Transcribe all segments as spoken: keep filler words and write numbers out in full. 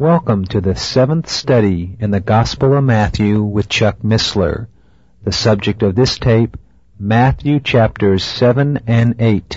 Welcome to the seventh study in the Gospel of Matthew with Chuck Missler. The subject of this tape, Matthew chapters seven and eight.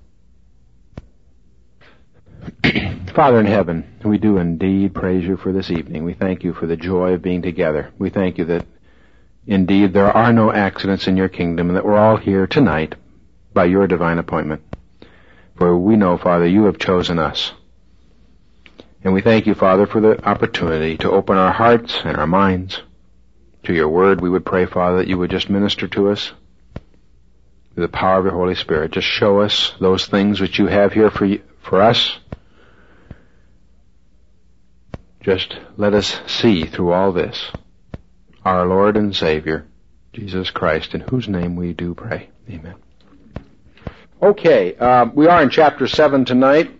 Father in heaven, we do indeed praise you for this evening. We thank you for the joy of being together. We thank you that indeed there are no accidents in your kingdom and that we're all here tonight by your divine appointment. For we know, Father, you have chosen us. And we thank you, Father, for the opportunity to open our hearts and our minds to your word. We would pray, Father, that you would just minister to us through the power of your Holy Spirit. Just show us those things which you have here for you, for us. Just let us see through all this our Lord and Savior, Jesus Christ, in whose name we do pray. Amen. Okay, uh, we are in chapter seven tonight.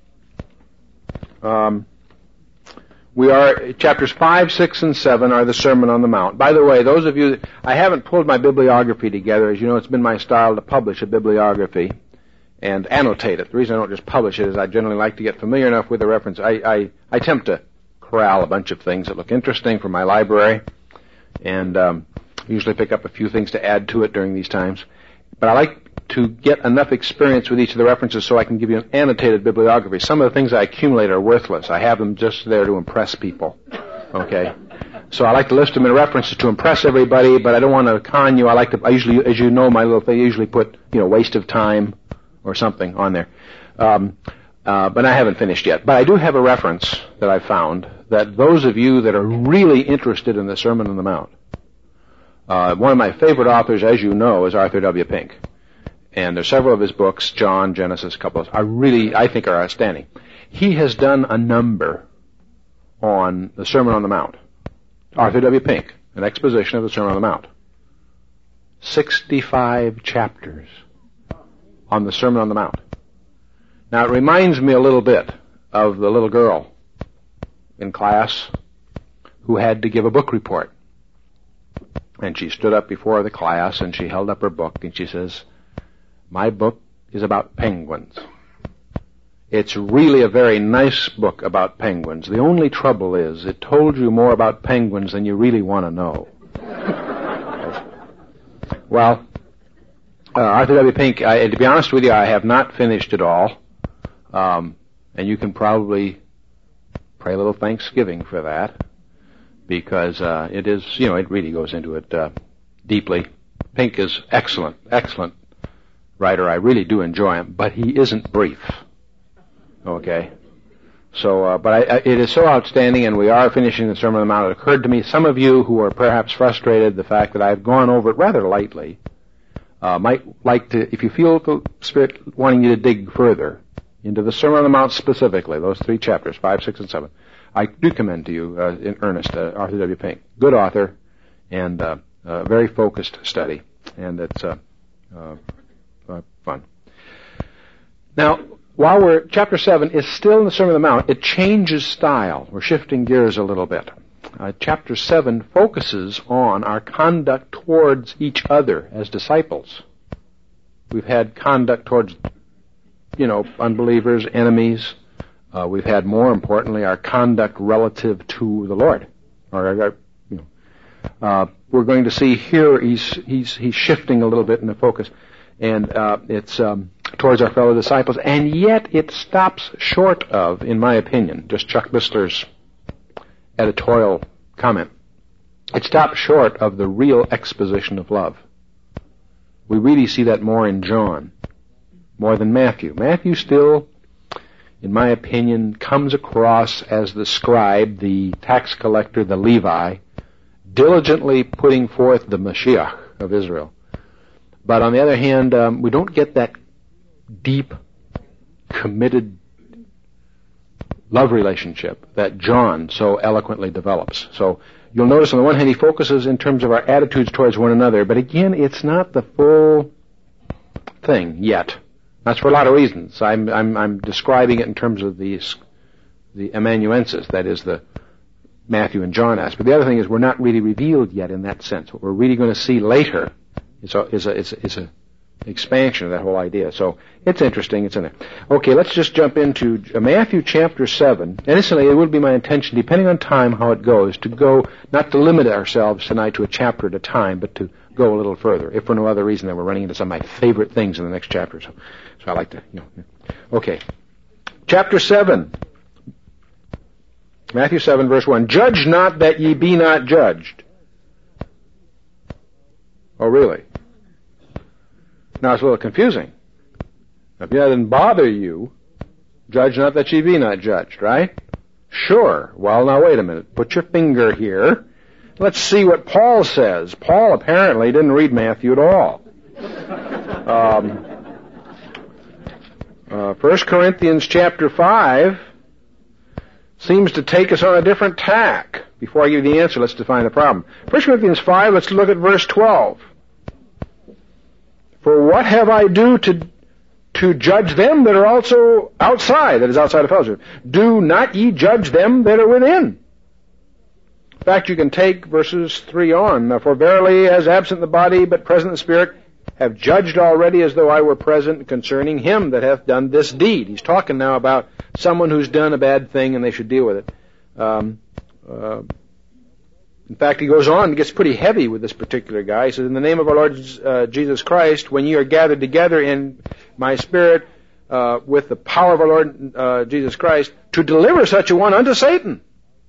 Um, we are, chapters five, six, and seven are the Sermon on the Mount. By the way, those of you, that, I haven't pulled my bibliography together. As you know, it's been my style to publish a bibliography and annotate it. The reason I don't just publish it is I generally like to get familiar enough with the reference. I, I, I attempt to corral a bunch of things that look interesting from my library, and um, usually pick up a few things to add to it during these times. But I like to get enough experience with each of the references so I can give you an annotated bibliography. Some of the things I accumulate are worthless. I have them just there to impress people. Okay? So I like to list them in references to impress everybody, but I don't want to con you. I like to, I usually, as you know, my little thing, I usually put, you know, waste of time or something on there. Um, uh, but I haven't finished yet. But I do have a reference that I found that those of you that are really interested in the Sermon on the Mount, uh, one of my favorite authors, as you know, is Arthur W. Pink. And there's several of his books, John, Genesis, a couple of, I really, I think are outstanding. He has done a number on the Sermon on the Mount. Arthur W. Pink, an exposition of the Sermon on the Mount. sixty-five chapters on the Sermon on the Mount. Now, it reminds me a little bit of the little girl in class who had to give a book report. And she stood up before the class and she held up her book and she says, "My book is about penguins. It's really a very nice book about penguins. The only trouble is it told you more about penguins than you really want to know." Well, uh, Arthur W. Pink, I, to be honest with you, I have not finished it all. Um, and you can probably pray a little thanksgiving for that, because uh, it is, you know, it really goes into it uh, deeply. Pink is excellent, excellent writer. I really do enjoy him, but he isn't brief. Okay? So, uh, but I, I, it is so outstanding, and we are finishing the Sermon on the Mount. It occurred to me, some of you who are perhaps frustrated the fact that I've gone over it rather lightly, uh, might like to, if you feel the Spirit wanting you to dig further into the Sermon on the Mount specifically, those three chapters, five, six, and seven, I do commend to you, uh, in earnest, uh, Arthur W. Pink. Good author, and uh, a very focused study, and it's uh, uh, uh, fun. Now, while we're, chapter seven is still in the Sermon on the Mount, it changes style. We're shifting gears a little bit. Uh, chapter seven focuses on our conduct towards each other as disciples. We've had conduct towards, you know, unbelievers, enemies. Uh, we've had, more importantly, our conduct relative to the Lord. Or, our, you know, uh, we're going to see here he's he's he's shifting a little bit in the focus, and uh, it's um, towards our fellow disciples, and yet it stops short of, in my opinion, just Chuck Missler's editorial comment, it stops short of the real exposition of love. We really see that more in John, more than Matthew. Matthew still, in my opinion, comes across as the scribe, the tax collector, the Levi, diligently putting forth the Mashiach of Israel. But on the other hand, um, we don't get that deep, committed love relationship that John so eloquently develops. So you'll notice on the one hand he focuses in terms of our attitudes towards one another, but again, it's not the full thing yet. That's for a lot of reasons. I'm, I'm, I'm describing it in terms of the, the amanuensis, that is the Matthew and John aspect. But the other thing is we're not really revealed yet in that sense. What we're really going to see later is a, is a, is a, is a expansion of that whole idea. So it's interesting. It's in there. Okay, let's just jump into Matthew chapter seven. And incidentally, it would be my intention, depending on time, how it goes, to go, not to limit ourselves tonight to a chapter at a time, but to go a little further. If for no other reason than we're running into some of my favorite things in the next chapter. So, so I like to, you know. Okay. Chapter seven. Matthew seven, verse one. Judge not that ye be not judged. Oh, really? Now it's a little confusing. If that doesn't bother you, judge not that ye be not judged, right? Sure. Well, now wait a minute. Put your finger here. Let's see what Paul says. Paul apparently didn't read Matthew at all. Um, uh, First Corinthians chapter five seems to take us on a different tack. Before I give you the answer, let's define the problem. First Corinthians five, let's look at verse twelve. For what have I do to to judge them that are also outside, that is outside of fellowship? Do not ye judge them that are within? In fact, you can take verses three on. For verily, as absent in the body, but present in the spirit, have judged already as though I were present concerning him that hath done this deed. He's talking now about someone who's done a bad thing and they should deal with it. Um, uh, In fact, he goes on and gets pretty heavy with this particular guy. He says, in the name of our Lord uh, Jesus Christ, when ye are gathered together in my spirit uh, with the power of our Lord uh, Jesus Christ, to deliver such a one unto Satan.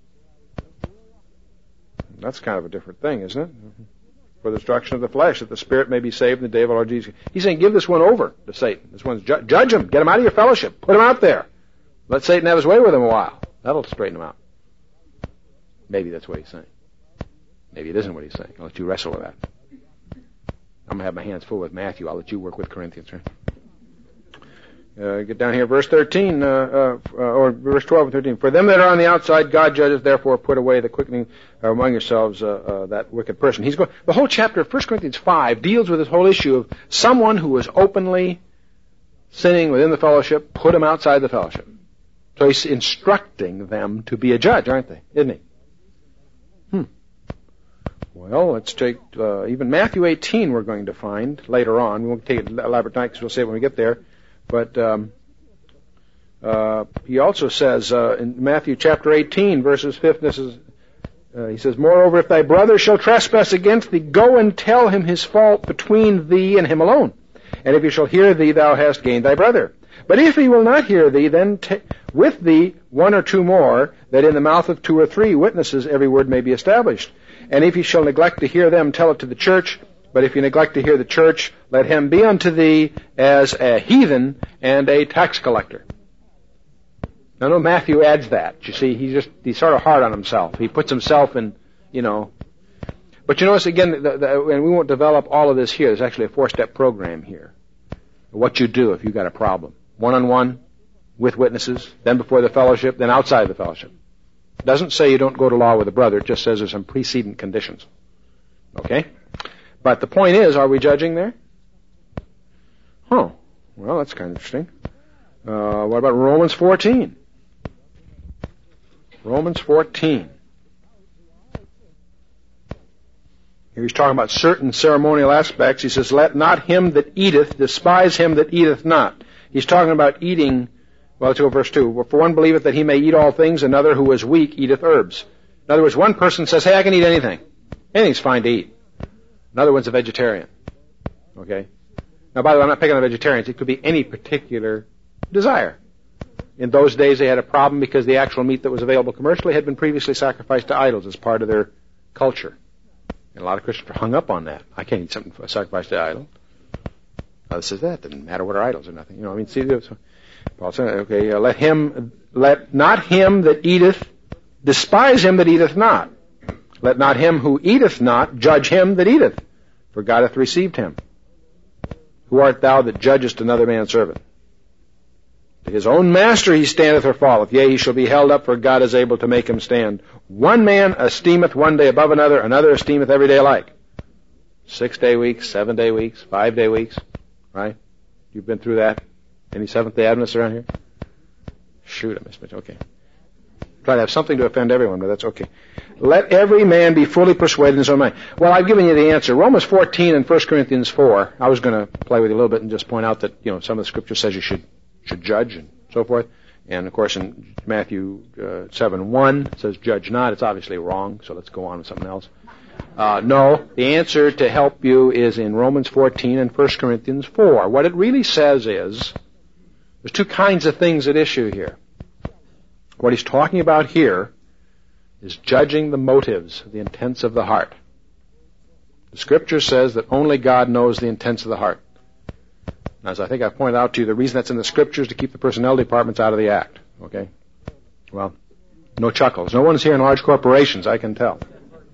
That's kind of a different thing, isn't it? For the destruction of the flesh, that the spirit may be saved in the day of our Lord Jesus. He's saying, give this one over to Satan. This one's ju- judge him. Get him out of your fellowship. Put him out there. Let Satan have his way with him a while. That'll straighten him out. Maybe that's what he's saying. Maybe it isn't what he's saying. I'll let you wrestle with that. I'm going to have my hands full with Matthew. I'll let you work with Corinthians. Right? Uh, get down here, verse thirteen, uh, uh, or verse twelve and thirteen. For them that are on the outside, God judges, therefore put away the quickening among yourselves, uh, uh, that wicked person. He's going. The whole chapter of First Corinthians five deals with this whole issue of someone who is openly sinning within the fellowship, put him outside the fellowship. So he's instructing them to be a judge, aren't they? Isn't he? Hmm. Well, let's take uh, even Matthew eighteen we're going to find later on. We won't take it elaborate tonight because we'll say it when we get there. But um, uh, he also says uh, in Matthew chapter eighteen, verses fifth, this is, uh, he says, moreover, if thy brother shall trespass against thee, go and tell him his fault between thee and him alone. And if he shall hear thee, thou hast gained thy brother. But if he will not hear thee, then t- with thee one or two more, that in the mouth of two or three witnesses every word may be established. And if he shall neglect to hear them, tell it to the church. But if you neglect to hear the church, let him be unto thee as a heathen and a tax collector. Now, no, Matthew adds that. You see, he's just, he's sort of hard on himself. He puts himself in, you know. But you notice, again, the, the, and we won't develop all of this here. There's actually a four-step program here. What you do if you've got a problem. One-on-one, with witnesses, then before the fellowship, then outside the fellowship. It doesn't say you don't go to law with a brother. It just says there's some precedent conditions. Okay? But the point is, are we judging there? Huh. Well, that's kind of interesting. Uh, what about Romans fourteen? Romans fourteen. Here he's talking about certain ceremonial aspects. He says, let not him that eateth despise him that eateth not. He's talking about eating, well, let's go verse two. For one believeth that he may eat all things, another who is weak eateth herbs. In other words, one person says, hey, I can eat anything. Anything's fine to eat. Another one's a vegetarian. Okay? Now, by the way, I'm not picking on vegetarians. It could be any particular desire. In those days, they had a problem because the actual meat that was available commercially had been previously sacrificed to idols as part of their culture. And a lot of Christians are hung up on that. I can't eat something sacrificed to idol. Others says that doesn't matter what are idols or nothing. You know, I mean, see, so Paul said, okay, uh, let him, let not him that eateth despise him that eateth not. Let not him who eateth not judge him that eateth, for God hath received him. Who art thou that judgest another man's servant? To his own master he standeth or falleth. Yea, he shall be held up, for God is able to make him stand. One man esteemeth one day above another, another esteemeth every day alike. Six-day weeks, seven-day weeks, five-day weeks, right? You've been through that? Any Seventh-day Adventists around here? Shoot, I missed it. Okay. Try to have something to offend everyone, but that's okay. Let every man be fully persuaded in his own mind. Well, I've given you the answer. Romans fourteen and First Corinthians four. I was going to play with you a little bit and just point out that, you know, some of the scripture says you should should judge and so forth. And, of course, in Matthew uh, seven one, it says judge not. It's obviously wrong, so let's go on with something else. Uh, no, the answer to help you is in Romans fourteen and First Corinthians four. What it really says is there's two kinds of things at issue here. What he's talking about here is judging the motives, the intents of the heart. The Scripture says that only God knows the intents of the heart. As I think I've pointed out to you, the reason that's in the Scriptures is to keep the personnel departments out of the act. Okay? Well, no chuckles. No one's here in large corporations, I can tell.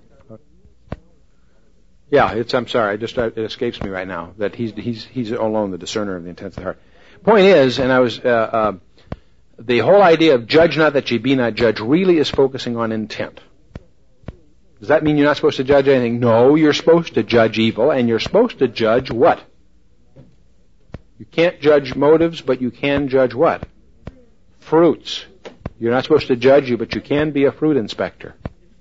Yeah, it's, I'm sorry, it just, it escapes me right now that he's, he's, he's alone the discerner of the intents of the heart. Point is, and I was, uh, uh, the whole idea of judge not that ye be not judged really is focusing on intent. Does that mean you're not supposed to judge anything? No, you're supposed to judge evil, and you're supposed to judge what? You can't judge motives, but you can judge what? Fruits. You're not supposed to judge you, but you can be a fruit inspector.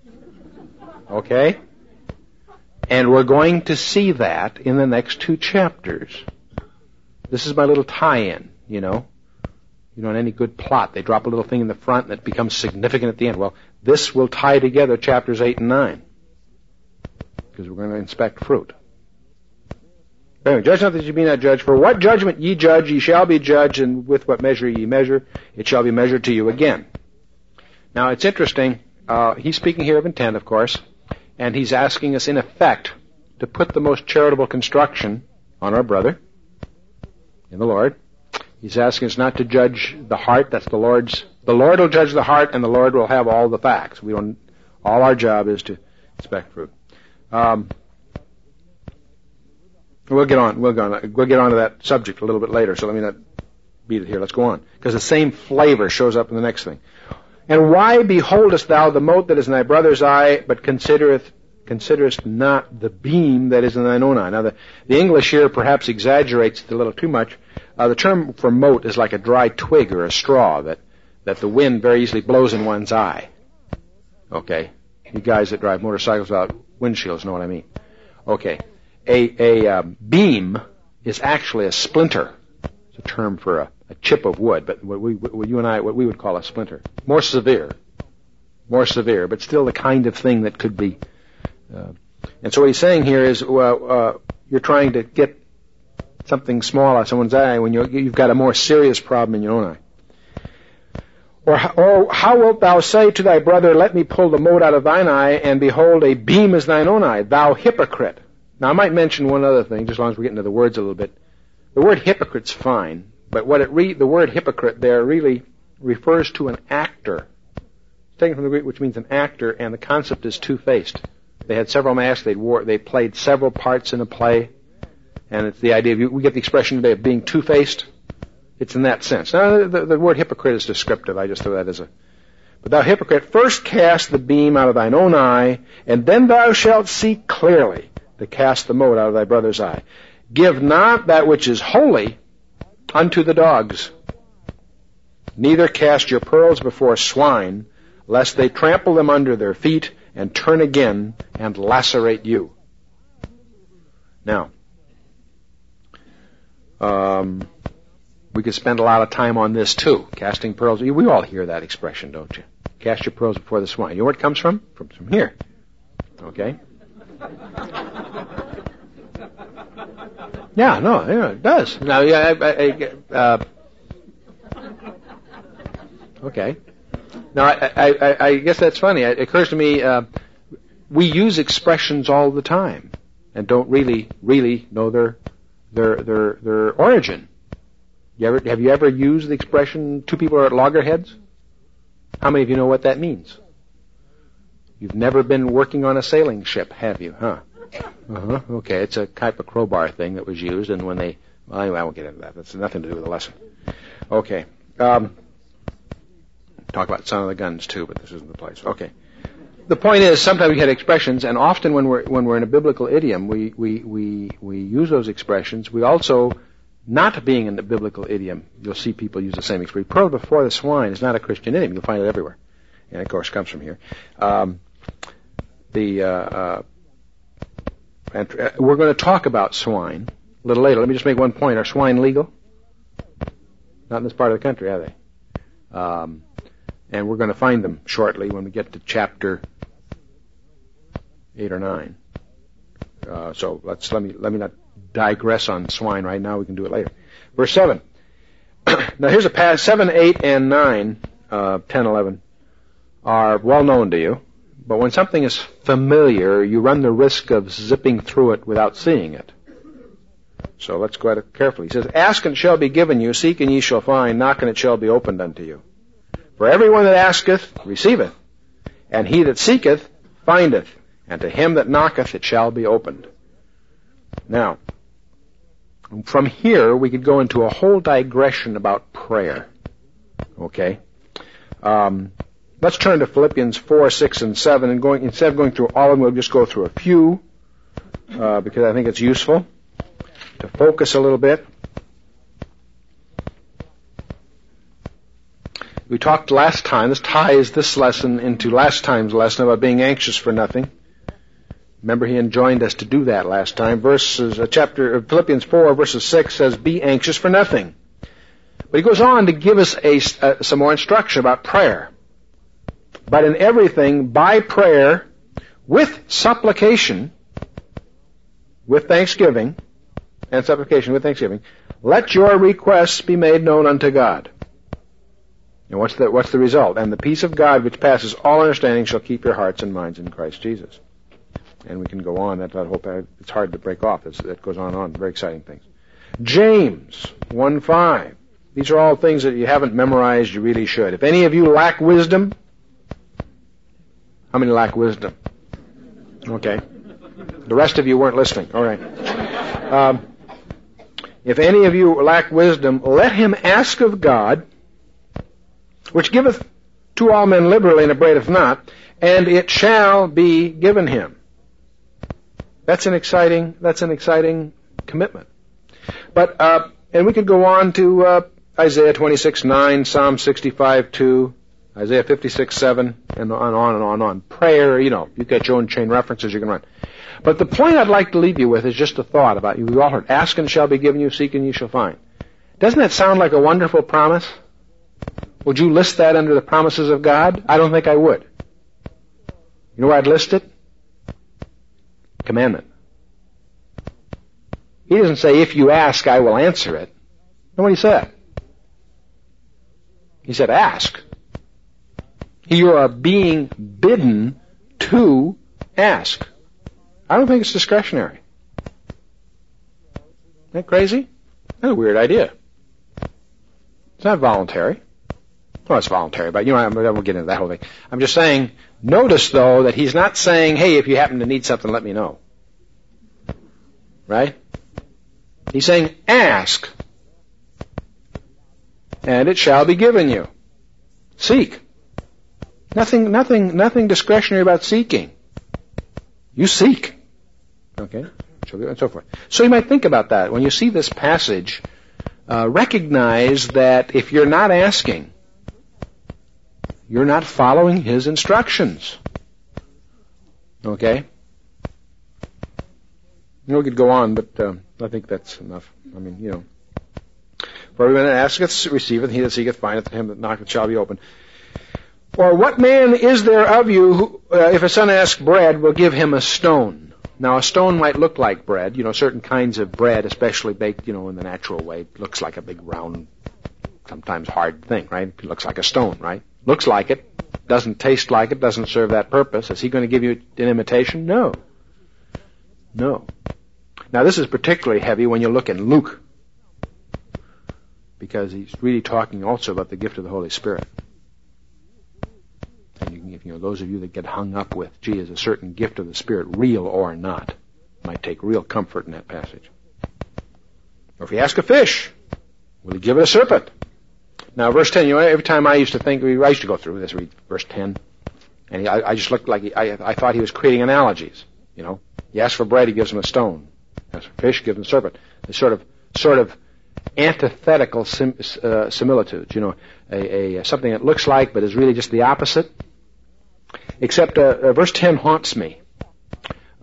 Okay? And we're going to see that in the next two chapters. This is my little tie-in, you know. You know, in any good plot, they drop a little thing in the front and it becomes significant at the end. Well, this will tie together chapters eight and nine. Because we're going to inspect fruit. Anyway, judge not that ye be not judged. For what judgment ye judge, ye shall be judged, and with what measure ye measure, it shall be measured to you again. Now, it's interesting. Uh, he's speaking here of intent, of course, and he's asking us, in effect, to put the most charitable construction on our brother in the Lord. He's asking us not to judge the heart. That's the Lord's. The Lord will judge the heart, and the Lord will have all the facts. We don't. All our job is to inspect fruit. Um, we'll get on. We'll go on. We'll get on to that subject a little bit later. So let me not beat it here. Let's go on, because the same flavor shows up in the next thing. And why beholdest thou the mote that is in thy brother's eye, but considereth considerest not the beam that is in thine own eye? Now, the, the English here perhaps exaggerates it a little too much. Uh, the term for mote is like a dry twig or a straw that, that the wind very easily blows in one's eye. Okay? You guys that drive motorcycles without windshields know what I mean. Okay. A, a uh, beam is actually a splinter. It's a term for a, a chip of wood, but what, we, what you and I, what we would call a splinter. More severe. More severe, but still the kind of thing that could be. Uh, and so what he's saying here is, well, uh, you're trying to get something small out of someone's eye when you're, you've got a more serious problem in your own eye. Or, or how wilt thou say to thy brother, let me pull the mote out of thine eye, and behold, a beam is thine own eye, thou hypocrite. Now I might mention one other thing, just as long as we get into the words a little bit. The word hypocrite's fine, but what it re- the word hypocrite there really refers to an actor. It's taken from the Greek, which means an actor, and the concept is two-faced. They had several masks, they wore, they played several parts in a play. And it's the idea of, we get the expression today of being two-faced. It's in that sense. Now, the, the word hypocrite is descriptive. I just throw that as a... But thou hypocrite, first cast the beam out of thine own eye, and then thou shalt see clearly to cast the mote out of thy brother's eye. Give not that which is holy unto the dogs. Neither cast your pearls before swine, lest they trample them under their feet, and turn again and lacerate you. Now, Um, we could spend a lot of time on this too. Casting pearls. We all hear that expression, don't you? Cast your pearls before the swine. You know where it comes from? From, from here. Okay? Yeah, no, yeah, it does. Now, yeah, I, I, uh, okay. Now, I, I, I guess that's funny. It occurs to me, uh, we use expressions all the time and don't really, really know their Their, their, their origin. You ever, have you ever used the expression, two people are at loggerheads? How many of you know what that means? You've never been working on a sailing ship, have you, huh? Uh-huh. Okay, it's a type of crowbar thing that was used, and when they, well, anyway, I won't get into that. That's nothing to do with the lesson. Okay. Um, talk about Son of the Guns, too, but this isn't the place. Okay. The point is, sometimes we had expressions, and often when we're when we're in a biblical idiom, we we we we use those expressions. We also, not being in the biblical idiom, you'll see people use the same expression. Pearl before the swine is not a Christian idiom. You'll find it everywhere, and of course, it comes from here. Um, the, uh, uh, and we're going to talk about swine a little later. Let me just make one point. Are swine legal? Not in this part of the country, are they? Um, and we're going to find them shortly when we get to chapter eight or nine. Uh, so let's let me let me not digress on swine right now. We can do it later. Verse seven. Now here's a pass. Seven, eight, and nine, uh, ten, eleven are well known to you. But when something is familiar, you run the risk of zipping through it without seeing it. So let's go at it carefully. He says, "Ask and it shall be given you; seek and ye shall find; knock and it shall be opened unto you. For everyone that asketh receiveth, and he that seeketh findeth, and to him that knocketh it shall be opened." Now, from here we could go into a whole digression about prayer. Okay? Um, let's turn to Philippians four, six, and seven, and going instead of going through all of them, we'll just go through a few, uh, because I think it's useful to focus a little bit. We talked last time, this ties this lesson into last time's lesson about being anxious for nothing. Remember, he enjoined us to do that last time. Verses, uh, chapter, uh, Philippians four, verses six says, "Be anxious for nothing." But he goes on to give us a, uh, some more instruction about prayer. "But in everything, by prayer, with supplication, with thanksgiving, and supplication with thanksgiving, let your requests be made known unto God." And what's the, what's the result? "And the peace of God, which passes all understanding, shall keep your hearts and minds in Christ Jesus." And we can go on. That, that whole, it's hard to break off. It's, it goes on and on. Very exciting things. James one five. These are all things that you haven't memorized. You really should. "If any of you lack wisdom," how many lack wisdom? Okay. The rest of you weren't listening. All right. Um, "If any of you lack wisdom, let him ask of God, which giveth to all men liberally and upbraideth not, and it shall be given him." That's an exciting, that's an exciting commitment. But, uh, and we could go on to, uh, Isaiah twenty-six nine, Psalm sixty-five two, Isaiah fifty-six seven, and on and on and on and on. Prayer, you know, you've got your own chain references you can run. But the point I'd like to leave you with is just a thought about you. We've all heard, "Ask and shall be given you, seek and you shall find." Doesn't that sound like a wonderful promise? Would you list that under the promises of God? I don't think I would. You know where I'd list it? Commandment. He doesn't say, "If you ask, I will answer it." Know what he said? He said, "Ask." You are being bidden to ask. I don't think it's discretionary. Isn't that crazy? That's a weird idea. It's not voluntary. Well, it's voluntary, but you know, I won't get into that whole thing. I'm just saying, notice though that he's not saying, "Hey, if you happen to need something, let me know." Right? He's saying, "Ask, and it shall be given you." Seek. Nothing, nothing, nothing discretionary about seeking. You seek. Okay? And so forth. So you might think about that. When you see this passage, uh, recognize that if you're not asking, you're not following his instructions. Okay? You know, we could go on, but uh, I think that's enough. I mean, you know. "For everyone that asketh receiveth, he that seeketh findeth, him that knocketh shall be opened." "Or what man is there of you who, uh, if a son asks bread, will give him a stone?" Now, a stone might look like bread. You know, certain kinds of bread, especially baked, you know, in the natural way, looks like a big round, sometimes hard thing, right? It looks like a stone, right? Looks like it. Doesn't taste like it. Doesn't serve that purpose. Is he going to give you an imitation? No. No. Now, this is particularly heavy when you look in Luke, because he's really talking also about the gift of the Holy Spirit. And you, can, you know, those of you that get hung up with, gee, is a certain gift of the Spirit real or not, might take real comfort in that passage. Or if you ask a fish, will he give it a serpent? Now, verse ten, you know, every time I used to think, I used to go through this, read verse ten, and he, I, I just looked like, he, I, I thought he was creating analogies, you know. You ask for bread, he gives him a stone. You ask for fish, he gives him a serpent. It's sort of, sort of antithetical sim, uh, similitudes, you know, a, a something that looks like but is really just the opposite. Except uh, uh, verse ten haunts me.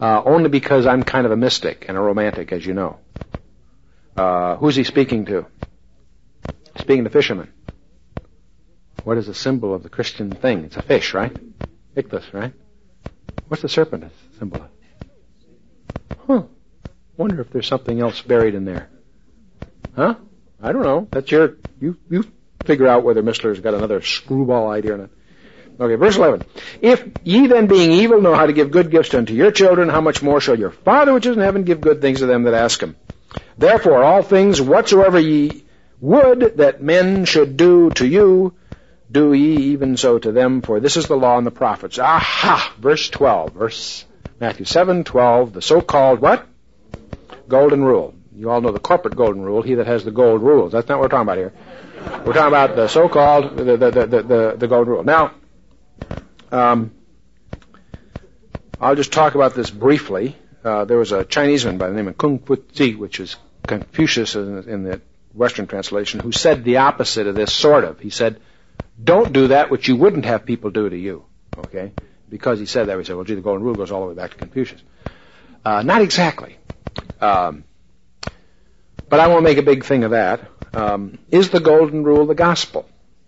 uh, only because I'm kind of a mystic and a romantic, as you know. Uh, who's he speaking to? Speaking to fishermen. What is the symbol of the Christian thing? It's a fish, right? Ichthus, right? What's the serpent symbol of? Huh. Wonder if there's something else buried in there. Huh? I don't know. That's your, you, you figure out whether Missler's got another screwball idea or not. Okay, verse eleven. If ye then being evil know how to give good gifts unto your children, how much more shall your Father which is in heaven give good things to them that ask him? Therefore all things whatsoever ye would that men should do to you, do ye even so to them, for this is the law and the prophets. Aha! Verse twelve. Verse Matthew seven twelve, the so-called what? Golden rule. You all know the corporate golden rule, he that has the gold rules. That's not what we're talking about here. We're talking about the so-called, the, the, the, the, the golden rule. Now, um, I'll just talk about this briefly. Uh, there was a Chinese man by the name of Kung Fu Zi, which is Confucius in, in the Western translation, who said the opposite of this, sort of. He said, don't do that which you wouldn't have people do to you. Okay? Because he said that, we said, well, gee, the golden rule goes all the way back to Confucius. Uh, not exactly. Um, but I won't make a big thing of that. Um, is the golden rule the gospel?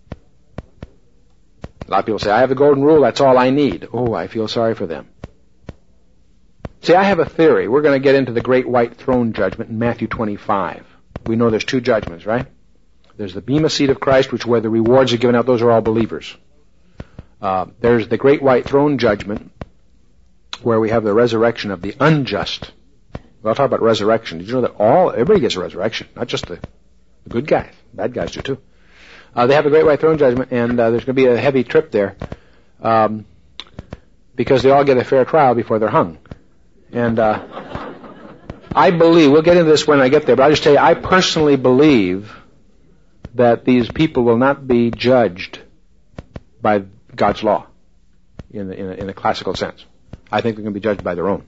A lot of people say, I have the golden rule, that's all I need. Oh, I feel sorry for them. See, I have a theory. We're going to get into the great white throne judgment in Matthew twenty-five. We know there's two judgments, right? There's the bema seat of Christ, which where the rewards are given out, those are all believers. Uh, there's the great white throne judgment, where we have the resurrection of the unjust. Well, I'll talk about resurrection. Did you know that all, everybody gets a resurrection, not just the, the good guys. Bad guys do too. Uh, they have the great white throne judgment, and uh, there's going to be a heavy trip there, um, because they all get a fair trial before they're hung. And uh, I believe, we'll get into this when I get there, but I'll just tell you, I personally believe that these people will not be judged by God's law in, in, a, in a classical sense. I think they're going to be judged by their own.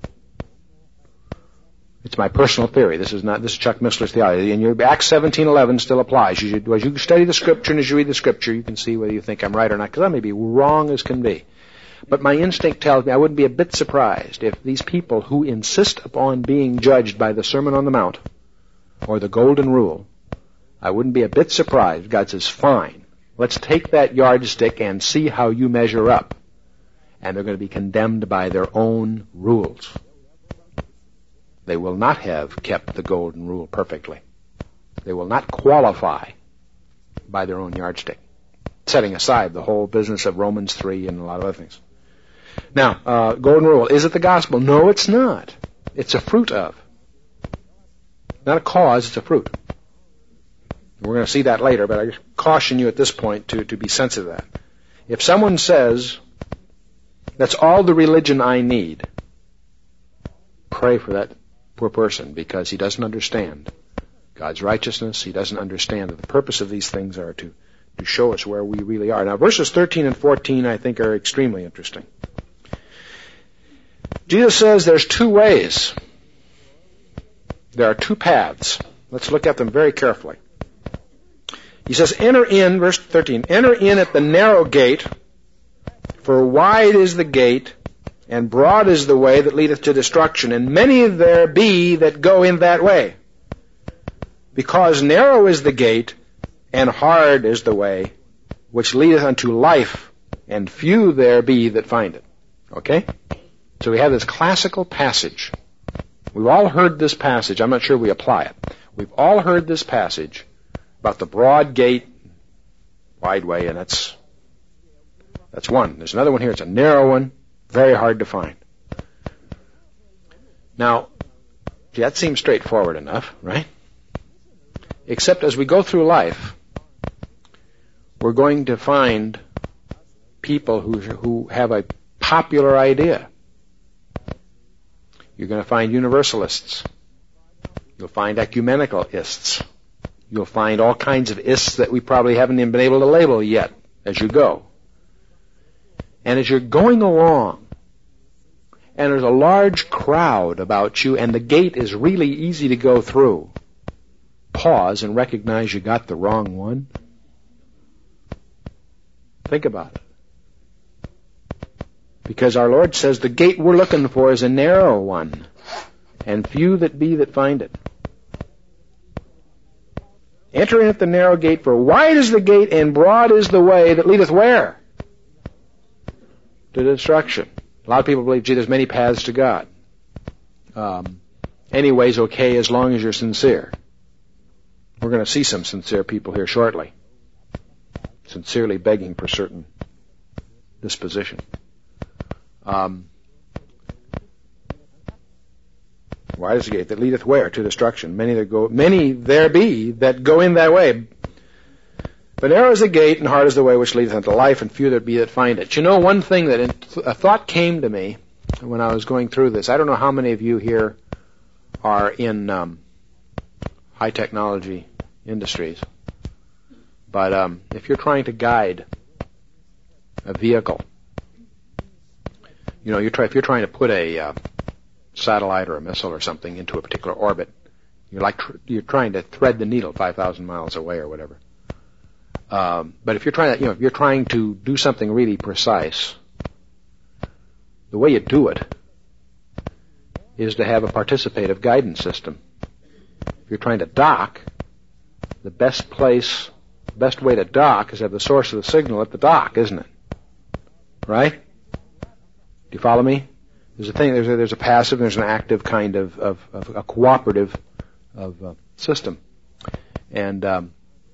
It's my personal theory. This is not, this is Chuck Missler's theology. And your Acts seventeen eleven still applies. You should, as you study the Scripture and as you read the Scripture, you can see whether you think I'm right or not, because I may be wrong as can be. But my instinct tells me I wouldn't be a bit surprised if these people who insist upon being judged by the Sermon on the Mount or the Golden Rule, I wouldn't be a bit surprised. God says, fine, let's take that yardstick and see how you measure up. And they're going to be condemned by their own rules. They will not have kept the Golden Rule perfectly. They will not qualify by their own yardstick, setting aside the whole business of Romans three and a lot of other things. Now, uh, Golden Rule, is it the gospel? No, it's not. It's a fruit of. Not a cause, it's a fruit. We're going to see that later, but I just caution you at this point to, to be sensitive to that. If someone says, that's all the religion I need, pray for that poor person, because he doesn't understand God's righteousness. He doesn't understand that the purpose of these things are to, to show us where we really are. Now, verses thirteen and fourteen, I think, are extremely interesting. Jesus says there's two ways. There are two paths. Let's look at them very carefully. He says, enter in, verse thirteen, enter in at the narrow gate, for wide is the gate, and broad is the way that leadeth to destruction, and many there be that go in that way. Because narrow is the gate, and hard is the way, which leadeth unto life, and few there be that find it. Okay? So we have this classical passage. We've all heard this passage. I'm not sure we apply it. We've all heard this passage about the broad gate, wide way, and that's that's one. There's another one here. It's a narrow one, very hard to find. Now, gee, that seems straightforward enough, right? Except as we go through life, we're going to find people who who have a popular idea. You're going to find universalists. You'll find ecumenicalists. You'll find all kinds of ists that we probably haven't even been able to label yet as you go. And as you're going along, and there's a large crowd about you, and the gate is really easy to go through, pause and recognize you got the wrong one. Think about it. Because our Lord says the gate we're looking for is a narrow one, and few that be that find it. Enter in at the narrow gate, for wide is the gate and broad is the way that leadeth where? To destruction. A lot of people believe, gee, there's many paths to God. Um, anyway's okay as long as you're sincere. We're going to see some sincere people here shortly, sincerely begging for certain disposition. Um, wide is the gate that leadeth where? To destruction. Many there go, many there be that go in that way. But narrow is the gate and hard is the way which leadeth unto life, and few there be that find it. You know, one thing that in, a thought came to me when I was going through this. I don't know how many of you here are in um, high technology industries, but um, if you're trying to guide a vehicle, you know, you're try, if you're trying to put a uh, satellite or a missile or something into a particular orbit, you're like tr- you're trying to thread the needle five thousand miles away or whatever. Um, but if you're trying to, you know, if you're trying to do something really precise, the way you do it is to have a participative guidance system. If you're trying to dock, the best place, the best way to dock is to have the source of the signal at the dock, isn't it? Right? Do you follow me? There's a thing. There's a, there's a passive. There's an active kind of of, of a cooperative of uh, system. And um,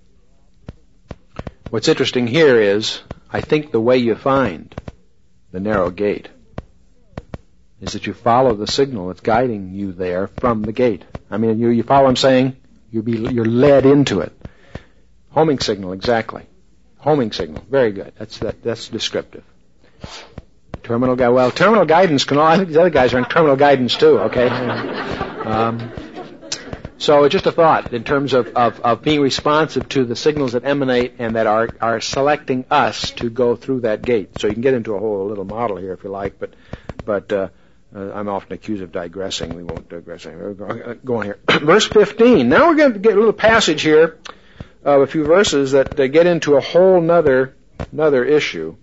what's interesting here is, I think the way you find the narrow gate is that you follow the signal that's guiding you there from the gate. I mean, you, you follow what I'm saying? You'll be, you're led into it. Homing signal, exactly. Homing signal, very good. That's that, that's descriptive. Terminal guide. Well, terminal guidance can all. I think these other guys are in terminal guidance too. Okay. Um, so it's just a thought in terms of, of, of being responsive to the signals that emanate and that are are selecting us to go through that gate. So you can get into a whole little model here if you like, but but uh, uh, I'm often accused of digressing. We won't digress anymore. Go, go on here. Verse fifteen. Now we're going to get a little passage here of a few verses that, that get into a whole nother another issue.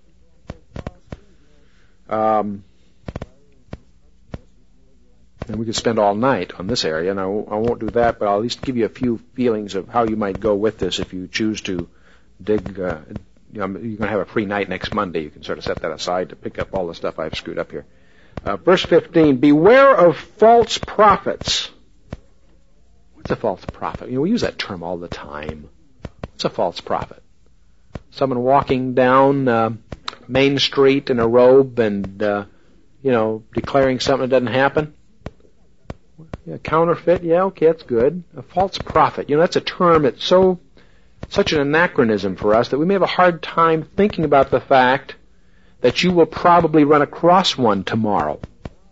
Um, and we could spend all night on this area, and I won't, I won't do that, but I'll at least give you a few feelings of how you might go with this if you choose to dig. Uh, you know, you're going to have a free night next Monday. You can sort of set that aside to pick up all the stuff I've screwed up here. Uh, verse fifteen, beware of false prophets. What's a false prophet? You know, we use that term all the time. What's a false prophet? Someone walking down uh, Main Street in a robe and, uh, you know, declaring something that doesn't happen. Yeah, counterfeit, yeah, okay, that's good. A false prophet, you know, that's a term that's so, such an anachronism for us that we may have a hard time thinking about the fact that you will probably run across one tomorrow.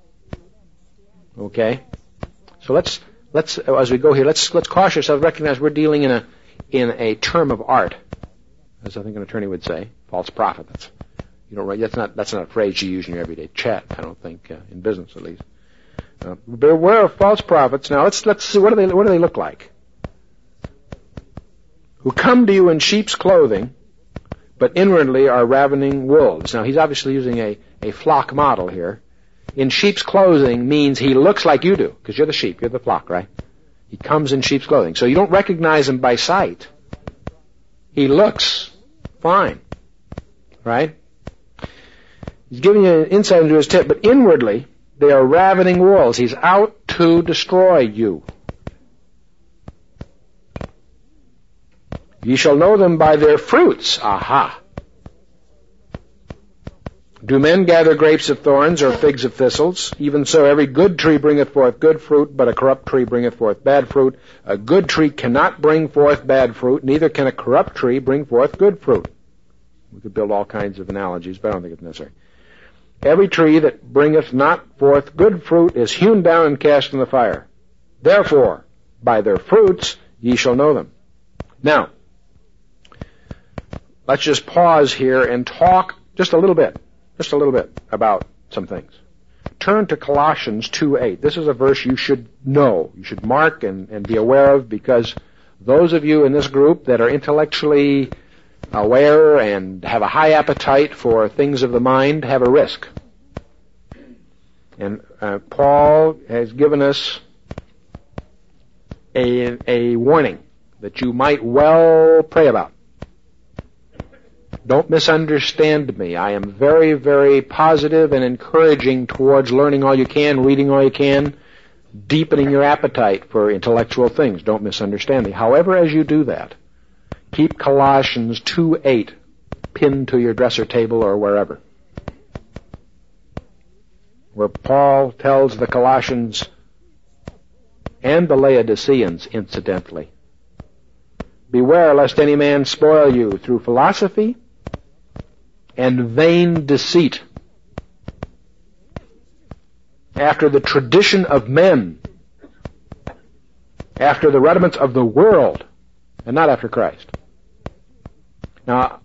Okay? So let's, let's, as we go here, let's, let's caution ourselves, recognize we're dealing in a, in a term of art, as I think an attorney would say, false prophet. That's, You don't write. That's not. That's not a phrase you use in your everyday chat. I don't think uh, in business at least. Uh, beware of false prophets. Now let's let's see what do they what do they look like? Who come to you in sheep's clothing, but inwardly are ravening wolves. Now he's obviously using a a flock model here. In sheep's clothing means he looks like you do, because you're the sheep, you're the flock, right? He comes in sheep's clothing, so you don't recognize him by sight. He looks fine, right? He's giving you an insight into his tip, but inwardly, they are ravening wolves. He's out to destroy you. Ye shall know them by their fruits. Aha. Do men gather grapes of thorns or figs of thistles? Even so, every good tree bringeth forth good fruit, but a corrupt tree bringeth forth bad fruit. A good tree cannot bring forth bad fruit, neither can a corrupt tree bring forth good fruit. We could build all kinds of analogies, but I don't think it's necessary. Every tree that bringeth not forth good fruit is hewn down and cast in the fire. Therefore, by their fruits ye shall know them. Now, let's just pause here and talk just a little bit, just a little bit about some things. Turn to Colossians two eight. This is a verse you should know, you should mark and, and be aware of, because those of you in this group that are intellectually aware and have a high appetite for things of the mind have a risk. And uh, Paul has given us a, a warning that you might well pray about. Don't misunderstand me. I am very, very positive and encouraging towards learning all you can, reading all you can, deepening your appetite for intellectual things. Don't misunderstand me. However, as you do that, keep Colossians two eight pinned to your dresser table or wherever, where Paul tells the Colossians and the Laodiceans, incidentally, beware lest any man spoil you through philosophy and vain deceit, after the tradition of men, after the rudiments of the world, and not after Christ. Now,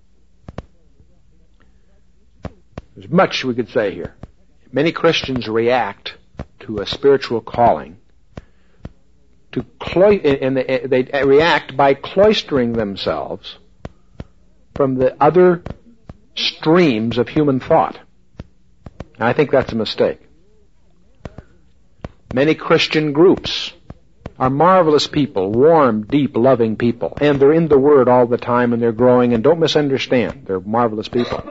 there's much we could say here. Many Christians react to a spiritual calling, to clo- and they, they react by cloistering themselves from the other streams of human thought. And I think that's a mistake. Many Christian groups are marvelous people, warm, deep, loving people, and they're in the Word all the time and they're growing, and don't misunderstand, they're marvelous people.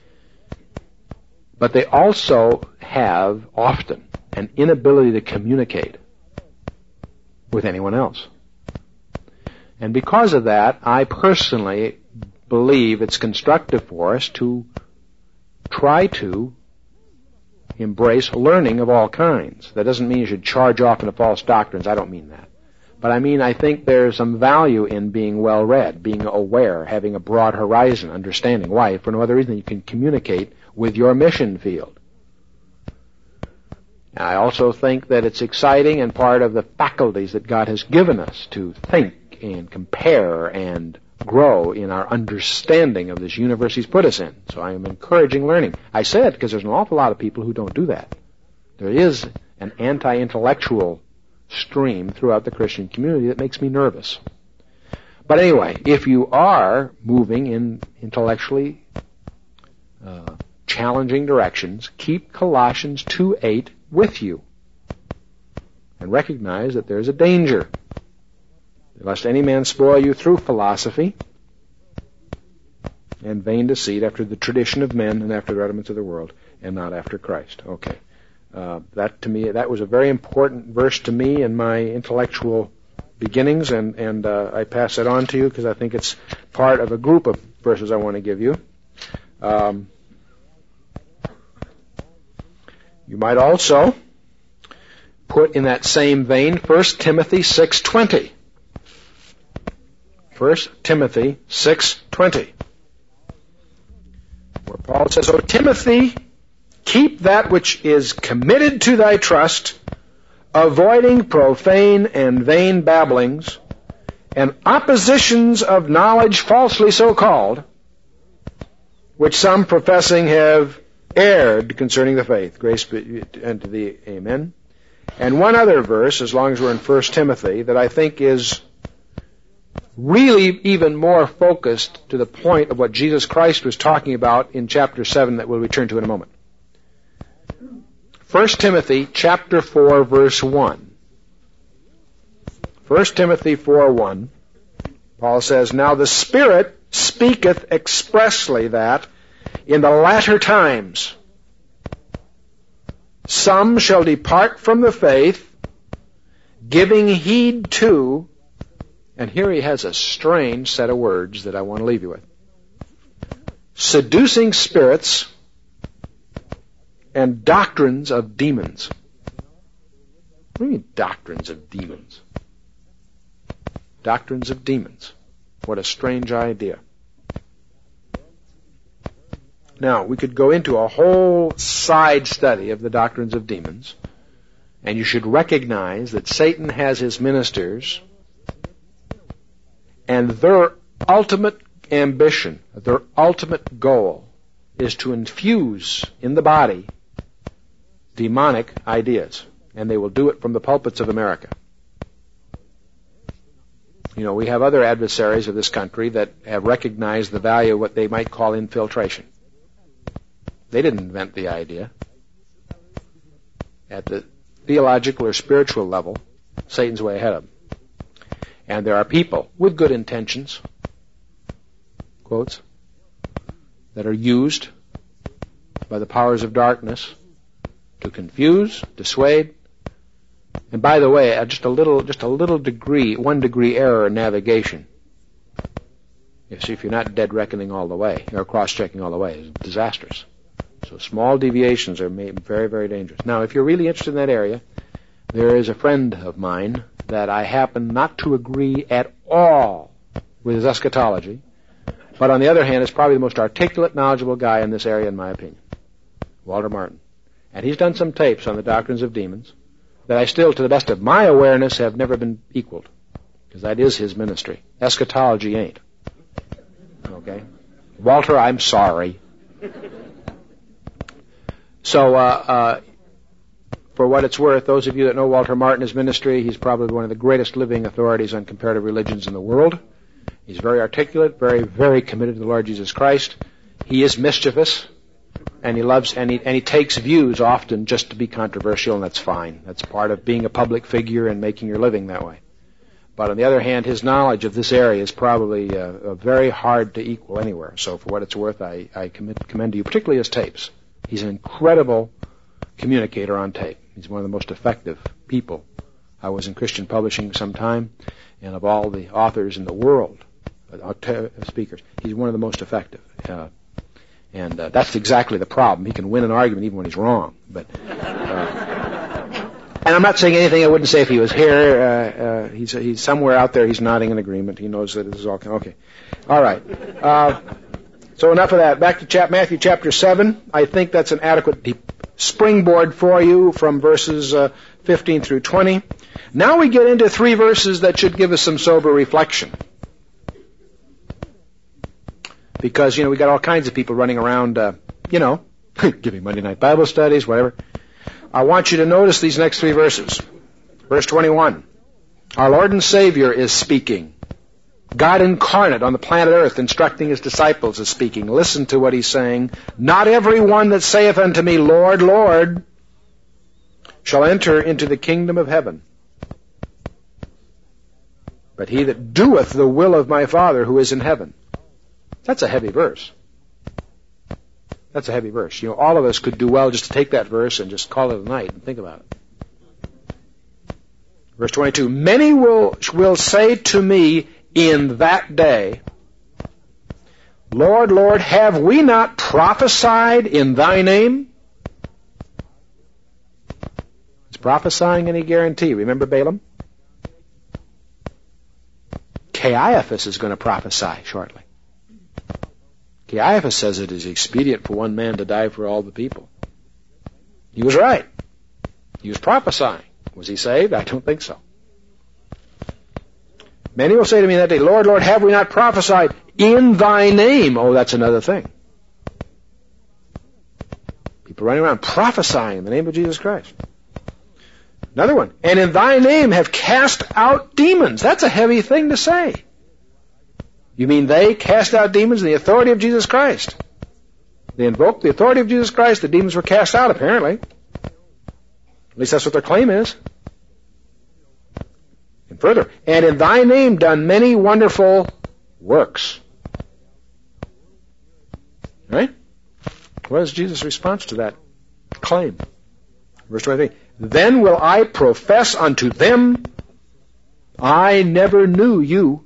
But they also have often an inability to communicate with anyone else. And because of that, I personally believe it's constructive for us to try to embrace learning of all kinds. That doesn't mean you should charge off into false doctrines. I don't mean that. But I mean, I think there's some value in being well-read, being aware, having a broad horizon, understanding. Why? For no other reason you can communicate with your mission field. I also think that it's exciting and part of the faculties that God has given us to think and compare and grow in our understanding of this universe He's put us in. So I am encouraging learning. I said because there's an awful lot of people who don't do that. There is an anti-intellectual stream throughout the Christian community that makes me nervous. But anyway, if you are moving in intellectually uh, challenging directions, keep Colossians two eight with you and recognize that there's a danger. Lest any man spoil you through philosophy and vain deceit, after the tradition of men and after the rudiments of the world, and not after Christ. Okay. Uh, that to me, that was a very important verse to me in my intellectual beginnings, and, and uh, I pass it on to you because I think it's part of a group of verses I want to give you. Um, you might also put in that same vein First Timothy six twenty. First Timothy six twenty, where Paul says, O Timothy, keep that which is committed to thy trust, avoiding profane and vain babblings, and oppositions of knowledge falsely so called, which some professing have erred concerning the faith. Grace be unto thee, amen. And one other verse, as long as we're in First Timothy, that I think is really even more focused to the point of what Jesus Christ was talking about in chapter seven that we'll return to in a moment. First Timothy chapter four, verse one. First Timothy four one, Paul says, Now the Spirit speaketh expressly that in the latter times some shall depart from the faith, giving heed to, and here he has a strange set of words that I want to leave you with, seducing spirits and doctrines of demons. What do you mean, doctrines of demons? Doctrines of demons. What a strange idea. Now, we could go into a whole side study of the doctrines of demons, and you should recognize that Satan has his ministers, and their ultimate ambition, their ultimate goal, is to infuse in the body demonic ideas. And they will do it from the pulpits of America. You know, we have other adversaries of this country that have recognized the value of what they might call infiltration. They didn't invent the idea. At the theological or spiritual level, Satan's way ahead of them. And there are people with good intentions, quotes, that are used by the powers of darkness to confuse, dissuade, and by the way, just a little, just a little degree, one degree error in navigation. You see, if you're not dead reckoning all the way, or cross-checking all the way, is disastrous. So small deviations are made very, very dangerous. Now, if you're really interested in that area, there is a friend of mine that I happen not to agree at all with his eschatology, but on the other hand is probably the most articulate, knowledgeable guy in this area, in my opinion, Walter Martin. And he's done some tapes on the doctrines of demons that I still, to the best of my awareness, have never been equaled, because that is his ministry. Eschatology ain't. Okay? Walter, I'm sorry. So, uh, uh, for what it's worth, those of you that know Walter Martin's ministry, he's probably one of the greatest living authorities on comparative religions in the world. He's very articulate, very, very committed to the Lord Jesus Christ. He is mischievous, and he loves, and he, and he takes views often just to be controversial, and that's fine. That's part of being a public figure and making your living that way. But on the other hand, his knowledge of this area is probably uh, uh, very hard to equal anywhere. So for what it's worth, I, I commend, commend to you, particularly his tapes. He's an incredible communicator on tape. He's one of the most effective people. I was in Christian publishing some time, and of all the authors in the world, uh, speakers, he's one of the most effective. Uh, and uh, that's exactly the problem. He can win an argument even when he's wrong. But, uh, and I'm not saying anything I wouldn't say if he was here. Uh, uh, he's he's somewhere out there. He's nodding in agreement. He knows that this is all okay. All right. Uh, so enough of that. Back to chap- Matthew chapter seven. I think that's an adequate deep springboard for you from verses uh, fifteen through twenty. Now we get into three verses that should give us some sober reflection. Because, you know, we got all kinds of people running around, uh, you know, giving Monday night Bible studies, whatever. I want you to notice these next three verses. Verse twenty-one. Our Lord and Savior is speaking. God incarnate on the planet Earth instructing His disciples is speaking. Listen to what He's saying. Not every one that saith unto me, Lord, Lord, shall enter into the kingdom of heaven, but he that doeth the will of my Father who is in heaven. That's a heavy verse. That's a heavy verse. You know, all of us could do well just to take that verse and just call it a night and think about it. Verse twenty-two, many will, will say to me in that day, Lord, Lord, have we not prophesied in thy name? Is prophesying any guarantee? Remember Balaam? Caiaphas is going to prophesy shortly. Caiaphas says it is expedient for one man to die for all the people. He was right. He was prophesying. Was he saved? I don't think so. Many will say to me that day, Lord, Lord, have we not prophesied in thy name? Oh, that's another thing. People running around prophesying in the name of Jesus Christ. Another one. And in thy name have cast out demons. That's a heavy thing to say. You mean they cast out demons in the authority of Jesus Christ? They invoked the authority of Jesus Christ. The demons were cast out, apparently. At least that's what their claim is. And further, and in thy name done many wonderful works. Right? What is Jesus' response to that claim? Verse twenty-three. Then will I profess unto them, I never knew you.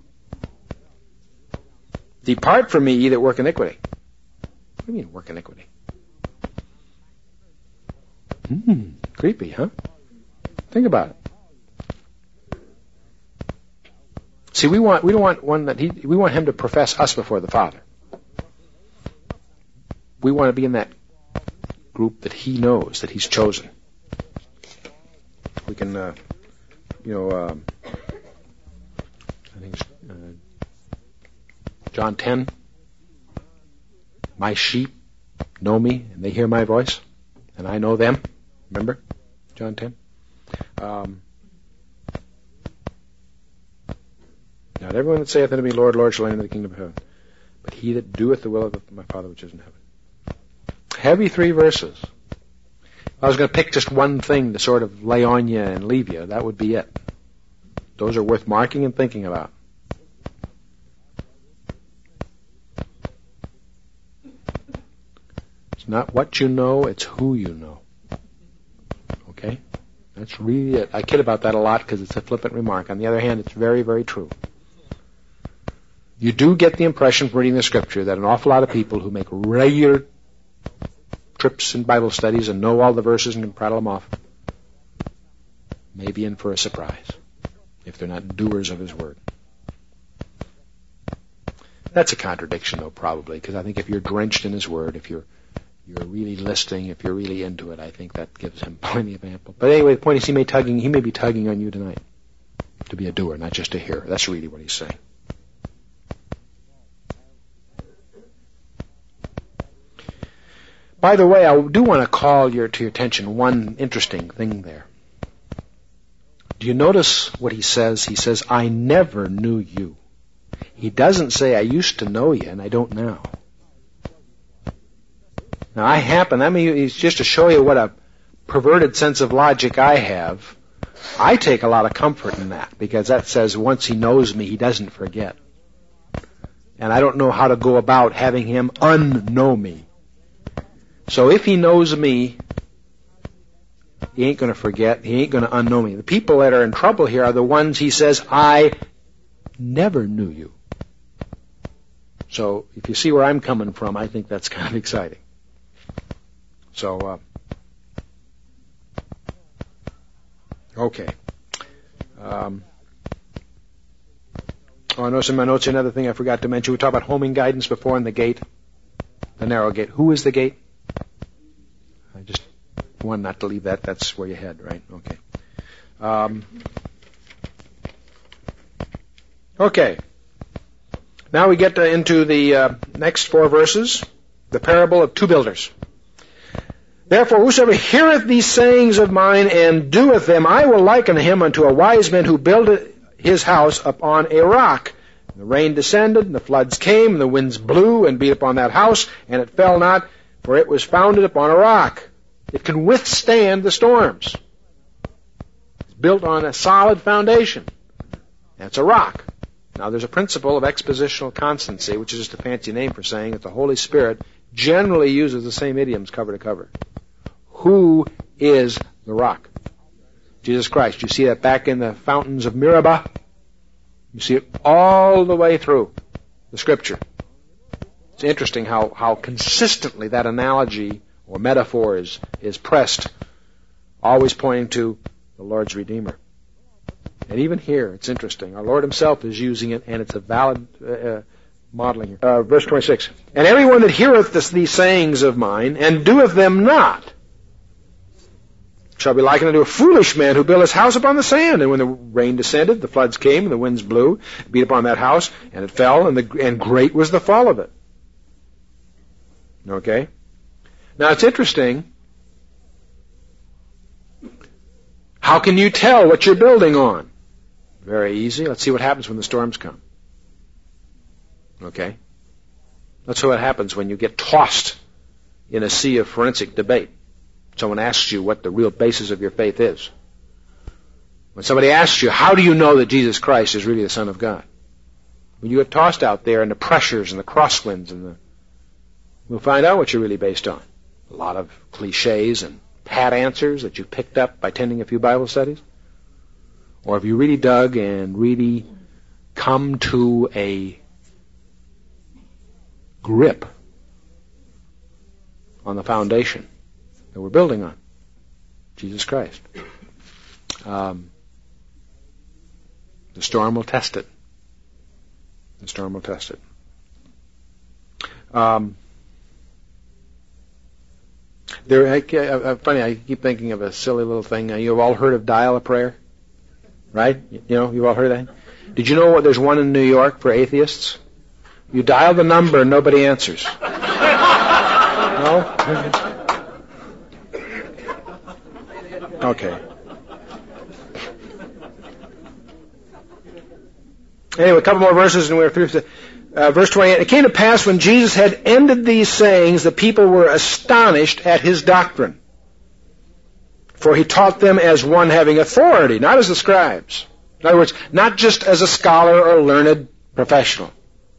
Depart from me, ye that work iniquity. What do you mean, work iniquity? Hmm, creepy, huh? Think about it. See, we want we don't want one that he we want him to profess us before the Father. We want to be in that group that he knows, that he's chosen. We can, uh, you know, uh, I think it's, uh, John ten. My sheep know me, and they hear my voice, and I know them. Remember, John ten. Um, Not everyone that saith unto me, Lord, Lord, shall enter the kingdom of heaven, but he that doeth the will of my Father which is in heaven. Heavy three verses. If I was going to pick just one thing to sort of lay on you and leave you, that would be it. Those are worth marking and thinking about. It's not what you know, it's who you know. Okay? That's really it. I kid about that a lot because it's a flippant remark. On the other hand, it's very, very true. You do get the impression from reading the Scripture that an awful lot of people who make regular trips in Bible studies and know all the verses and can prattle them off may be in for a surprise if they're not doers of His Word. That's a contradiction, though, probably, because I think if you're drenched in His Word, if you're you're really listening, if you're really into it, I think that gives Him plenty of ample. But anyway, the point is He may tugging, He may be tugging on you tonight to be a doer, not just a hearer. That's really what He's saying. By the way, I do want to call your to your attention one interesting thing there. Do you notice what he says? He says, I never knew you. He doesn't say, I used to know you and I don't now. Now, I happen, I mean, it's just to show you what a perverted sense of logic I have. I take a lot of comfort in that, because that says once He knows me, He doesn't forget. And I don't know how to go about having Him unknow me. So if He knows me, He ain't going to forget. He ain't going to unknow me. The people that are in trouble here are the ones He says, I never knew you. So if you see where I'm coming from, I think that's kind of exciting. So, uh, okay. Um, oh, I noticed in my notes another thing I forgot to mention. We talked about homing guidance before in the gate, the narrow gate. Who is the gate? I just want not to leave that. That's where you head, right? Okay. Um, okay. Now we get to, into the uh, next four verses, the parable of two builders. Therefore, whosoever heareth these sayings of mine and doeth them, I will liken him unto a wise man who builded his house upon a rock. And the rain descended, and the floods came, and the winds blew and beat upon that house, and it fell not, for it was founded upon a rock. It can withstand the storms. It's built on a solid foundation. That's a rock. Now, there's a principle of expositional constancy, which is just a fancy name for saying that the Holy Spirit generally uses the same idioms cover to cover. Who is the rock? Jesus Christ. You see that back in the fountains of Meribah? You see it all the way through the Scripture. It's interesting how, how consistently that analogy or metaphor is, is pressed, always pointing to the Lord's Redeemer. And even here, it's interesting. Our Lord Himself is using it, and it's a valid uh, modeling here. Uh, verse twenty-six. And everyone that heareth this, these sayings of mine, and doeth them not, shall be likened unto a foolish man who built his house upon the sand. And when the rain descended, the floods came, and the winds blew, beat upon that house, and it fell, and, the, and great was the fall of it. Okay? Now, it's interesting. How can you tell what you're building on? Very easy. Let's see what happens when the storms come. Okay? Let's see what happens when you get tossed in a sea of forensic debate. Someone asks you what the real basis of your faith is. When somebody asks you, how do you know that Jesus Christ is really the Son of God? When you get tossed out there in the pressures and the crosswinds, and the, you'll find out what you're really based on. A lot of cliches and pat answers that you picked up by attending a few Bible studies. Or have you really dug and really come to a grip on the foundation that we're building on? Jesus Christ. Um, the storm will test it. The storm will test it. Um, there, I, I, funny, I keep thinking of a silly little thing. You've all heard of Dial-A-Prayer? Right? You know, you've all heard of that? Did you know what? There's one in New York for atheists? You dial the number and nobody answers. No? Okay. Anyway, a couple more verses and we're through. Uh, verse twenty-eight, it came to pass when Jesus had ended these sayings, the people were astonished at his doctrine. For he taught them as one having authority, not as the scribes. In other words, not just as a scholar or a learned professional.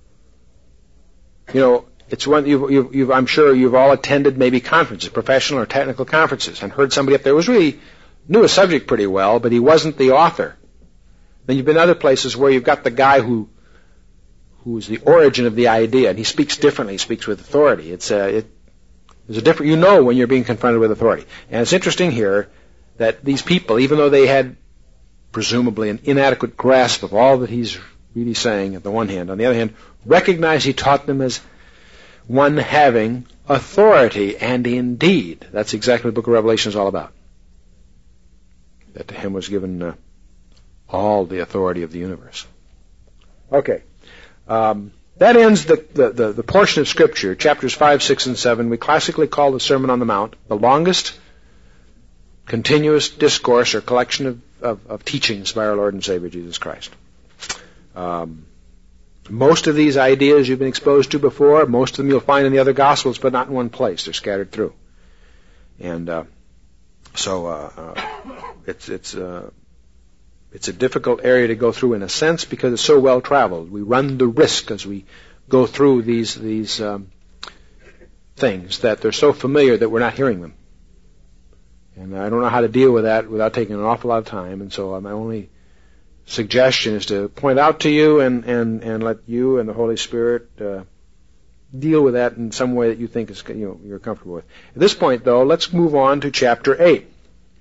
You know, it's one you've, you've, you've, I'm sure you've all attended maybe conferences, professional or technical conferences, and heard somebody up there who was really knew a subject pretty well, but he wasn't the author. Then you've been other places where you've got the guy who who is the origin of the idea, and he speaks differently. He speaks with authority. It's a, it, there's a different. You know when you're being confronted with authority, and it's interesting here that these people, even though they had presumably an inadequate grasp of all that he's really saying, on the one hand, on the other hand, recognize he taught them as one having authority, and indeed, that's exactly what the book of Revelation is all about. That to him was given uh, all the authority of the universe. Okay. Um, that ends the, the, the, the portion of Scripture, chapters five, six, and seven. We classically call the Sermon on the Mount the longest continuous discourse or collection of, of, of teachings by our Lord and Savior Jesus Christ. Um, most of these ideas you've been exposed to before. Most of them you'll find in the other Gospels, but not in one place. They're scattered through. And uh, so uh, uh, it's it's uh, it's a difficult area to go through in a sense because it's so well traveled. We run the risk as we go through these these um, things that they're so familiar that we're not hearing them. And I don't know how to deal with that without taking an awful lot of time. And so my only suggestion is to point out to you and, and, and let you and the Holy Spirit uh, deal with that in some way that you think is, you know, you're comfortable with. At this point, though, let's move on to chapter eight.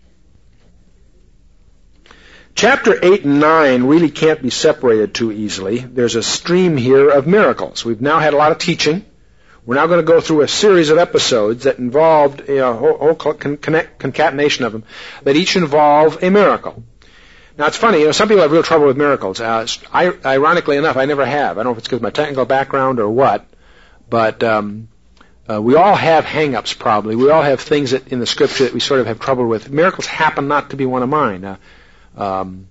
Chapter eight and nine really can't be separated too easily. There's a stream here of miracles. We've now had a lot of teaching. We're now going to go through a series of episodes that involved a whole, whole connect, concatenation of them that each involve a miracle. Now, it's funny, you know, some people have real trouble with miracles. Uh, I, ironically enough, I never have. I don't know if it's because of my technical background or what, but um, uh, we all have hang-ups probably. We all have things that in the Scripture that we sort of have trouble with. Miracles happen not to be one of mine. Uh, um,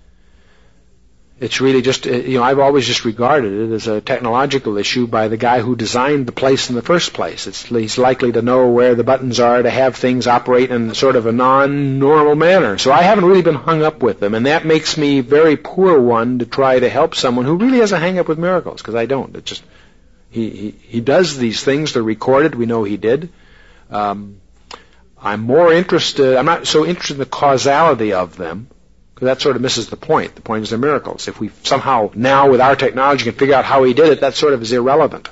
It's really just, you know, I've always just regarded it as a technological issue by the guy who designed the place in the first place. It's, he's likely to know where the buttons are to have things operate in sort of a non-normal manner. So I haven't really been hung up with them, and that makes me a very poor one to try to help someone who really has a hang-up with miracles, because I don't. It's just, he, he, he does these things, they're recorded, we know he did. Um, I'm more interested, I'm not so interested in the causality of them, that sort of misses the point. The point is they're miracles. If we somehow now with our technology can figure out how he did it, that sort of is irrelevant.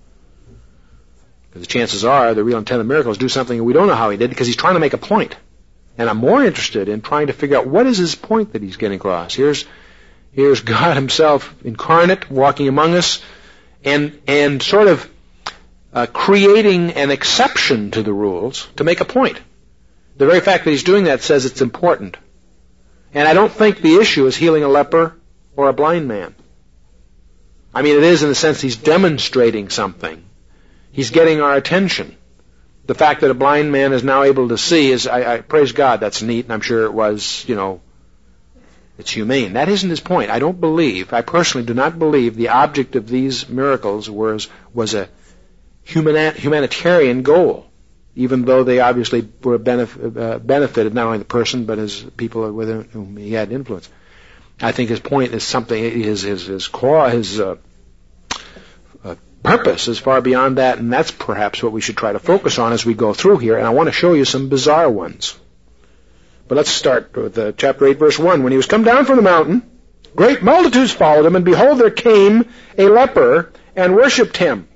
Because the chances are the real intent of miracles do something we don't know how he did because he's trying to make a point. And I'm more interested in trying to figure out what is his point that he's getting across. Here's here's God himself incarnate, walking among us, and and sort of uh, creating an exception to the rules to make a point. The very fact that he's doing that says it's important. And I don't think the issue is healing a leper or a blind man. I mean, it is in the sense he's demonstrating something. He's getting our attention. The fact that a blind man is now able to see is, I, I praise God, that's neat, and I'm sure it was, you know, it's humane. That isn't his point. I don't believe, I personally do not believe the object of these miracles was, was a human, humanitarian goal. Even though they obviously were benef- uh, benefited not only the person but his people with whom he had influence. I think his point is something. His his his core, his uh, uh, purpose is far beyond that, and that's perhaps what we should try to focus on as we go through here. And I want to show you some bizarre ones. But let's start with uh, chapter eight, verse one. When he was come down from the mountain, great multitudes followed him, and behold, there came a leper and worshipped him,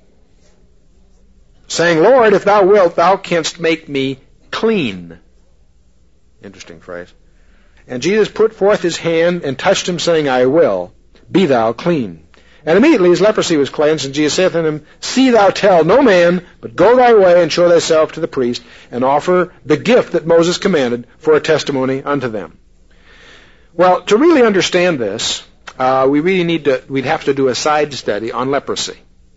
saying, Lord, if thou wilt, thou canst make me clean. Interesting phrase. And Jesus put forth his hand and touched him, saying, I will, be thou clean. And immediately his leprosy was cleansed, and Jesus saith unto him, See thou tell no man, but go thy way and show thyself to the priest, and offer the gift that Moses commanded for a testimony unto them. Well, to really understand this, uh, we really need to, we'd have to do a side study on leprosy.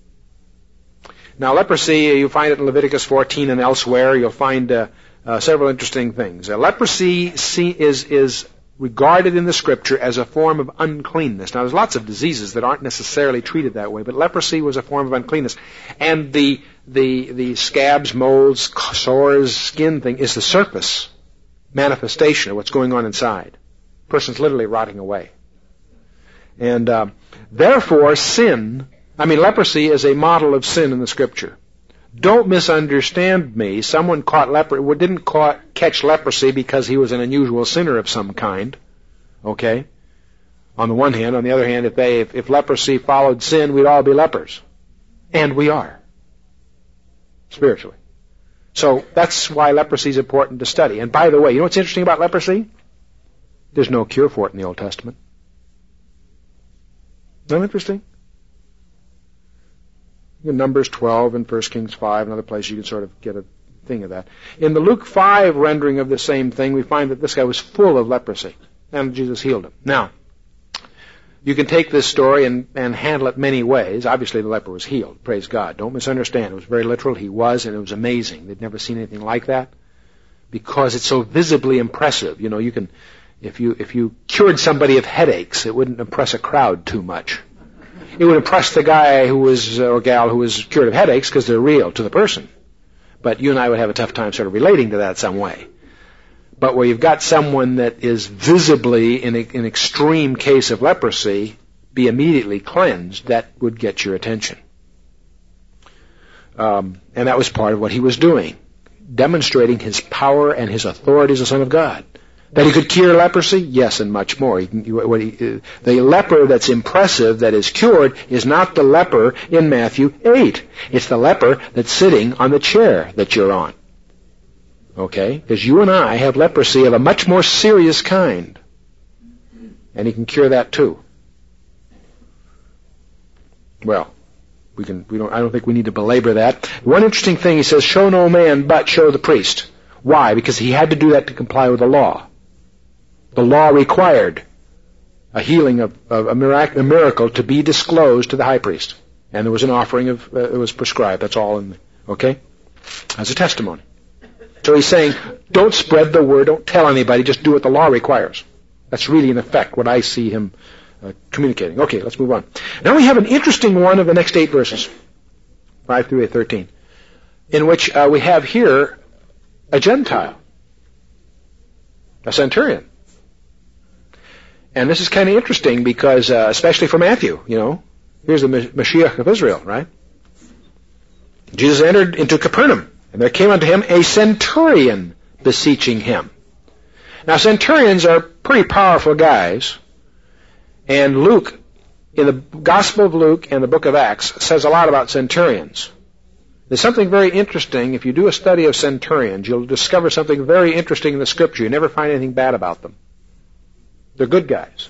Now, leprosy, you find it in Leviticus fourteen and elsewhere. You'll find uh, uh, several interesting things. Uh, leprosy is is regarded in the Scripture as a form of uncleanness. Now, there's lots of diseases that aren't necessarily treated that way, but leprosy was a form of uncleanness. And the the the scabs, moles, sores, skin thing is the surface manifestation of what's going on inside. The person's literally rotting away. And uh, therefore, sin, I mean, leprosy is a model of sin in the Scripture. Don't misunderstand me. Someone caught leprosy, didn't caught, catch leprosy because he was an unusual sinner of some kind. Okay? On the one hand. On the other hand, if they, if, if leprosy followed sin, we'd all be lepers. And we are. Spiritually. So that's why leprosy is important to study. And by the way, you know what's interesting about leprosy? There's no cure for it in the Old Testament. Isn't that interesting? In Numbers twelve and First Kings five and other places you can sort of get a thing of that. In the Luke five rendering of the same thing, we find that this guy was full of leprosy, and Jesus healed him. Now, you can take this story and, and handle it many ways. Obviously, the leper was healed. Praise God. Don't misunderstand. It was very literal. He was, and it was amazing. They'd never seen anything like that because it's so visibly impressive. You know, you can, if you if you cured somebody of headaches, it wouldn't impress a crowd too much. It would impress the guy who was, or gal who was cured of headaches because they're real to the person. But you and I would have a tough time sort of relating to that some way. But where you've got someone that is visibly, in an extreme case of leprosy, be immediately cleansed, that would get your attention. Um, and that was part of what he was doing, demonstrating his power and his authority as the Son of God. That he could cure leprosy? Yes, and much more. He can, what he, the leper that's impressive, that is cured, is not the leper in Matthew eight. It's the leper that's sitting on the chair that you're on. Okay? Because you and I have leprosy of a much more serious kind. And he can cure that too. Well, we can, we don't, I don't think we need to belabor that. One interesting thing, he says, show no man but show the priest. Why? Because he had to do that to comply with the law. The law required a healing of, of a, mirac- a miracle to be disclosed to the high priest. And there was an offering of, uh, it was prescribed. That's all in the, okay? As a testimony. So he's saying, don't spread the word, don't tell anybody, just do what the law requires. That's really, in effect, what I see him uh, communicating. Okay, let's move on. Now we have an interesting one of the next eight verses, five through eight, thirteen, in which uh, we have here a Gentile, a centurion. And this is kind of interesting because, uh, especially for Matthew, you know, here's the Mashiach of Israel, right? Jesus entered into Capernaum, and there came unto him a centurion beseeching him. Now, centurions are pretty powerful guys, and Luke, in the Gospel of Luke and the book of Acts, says a lot about centurions. There's something very interesting. If you do a study of centurions, you'll discover something very interesting in the Scripture. You never find anything bad about them. They're good guys.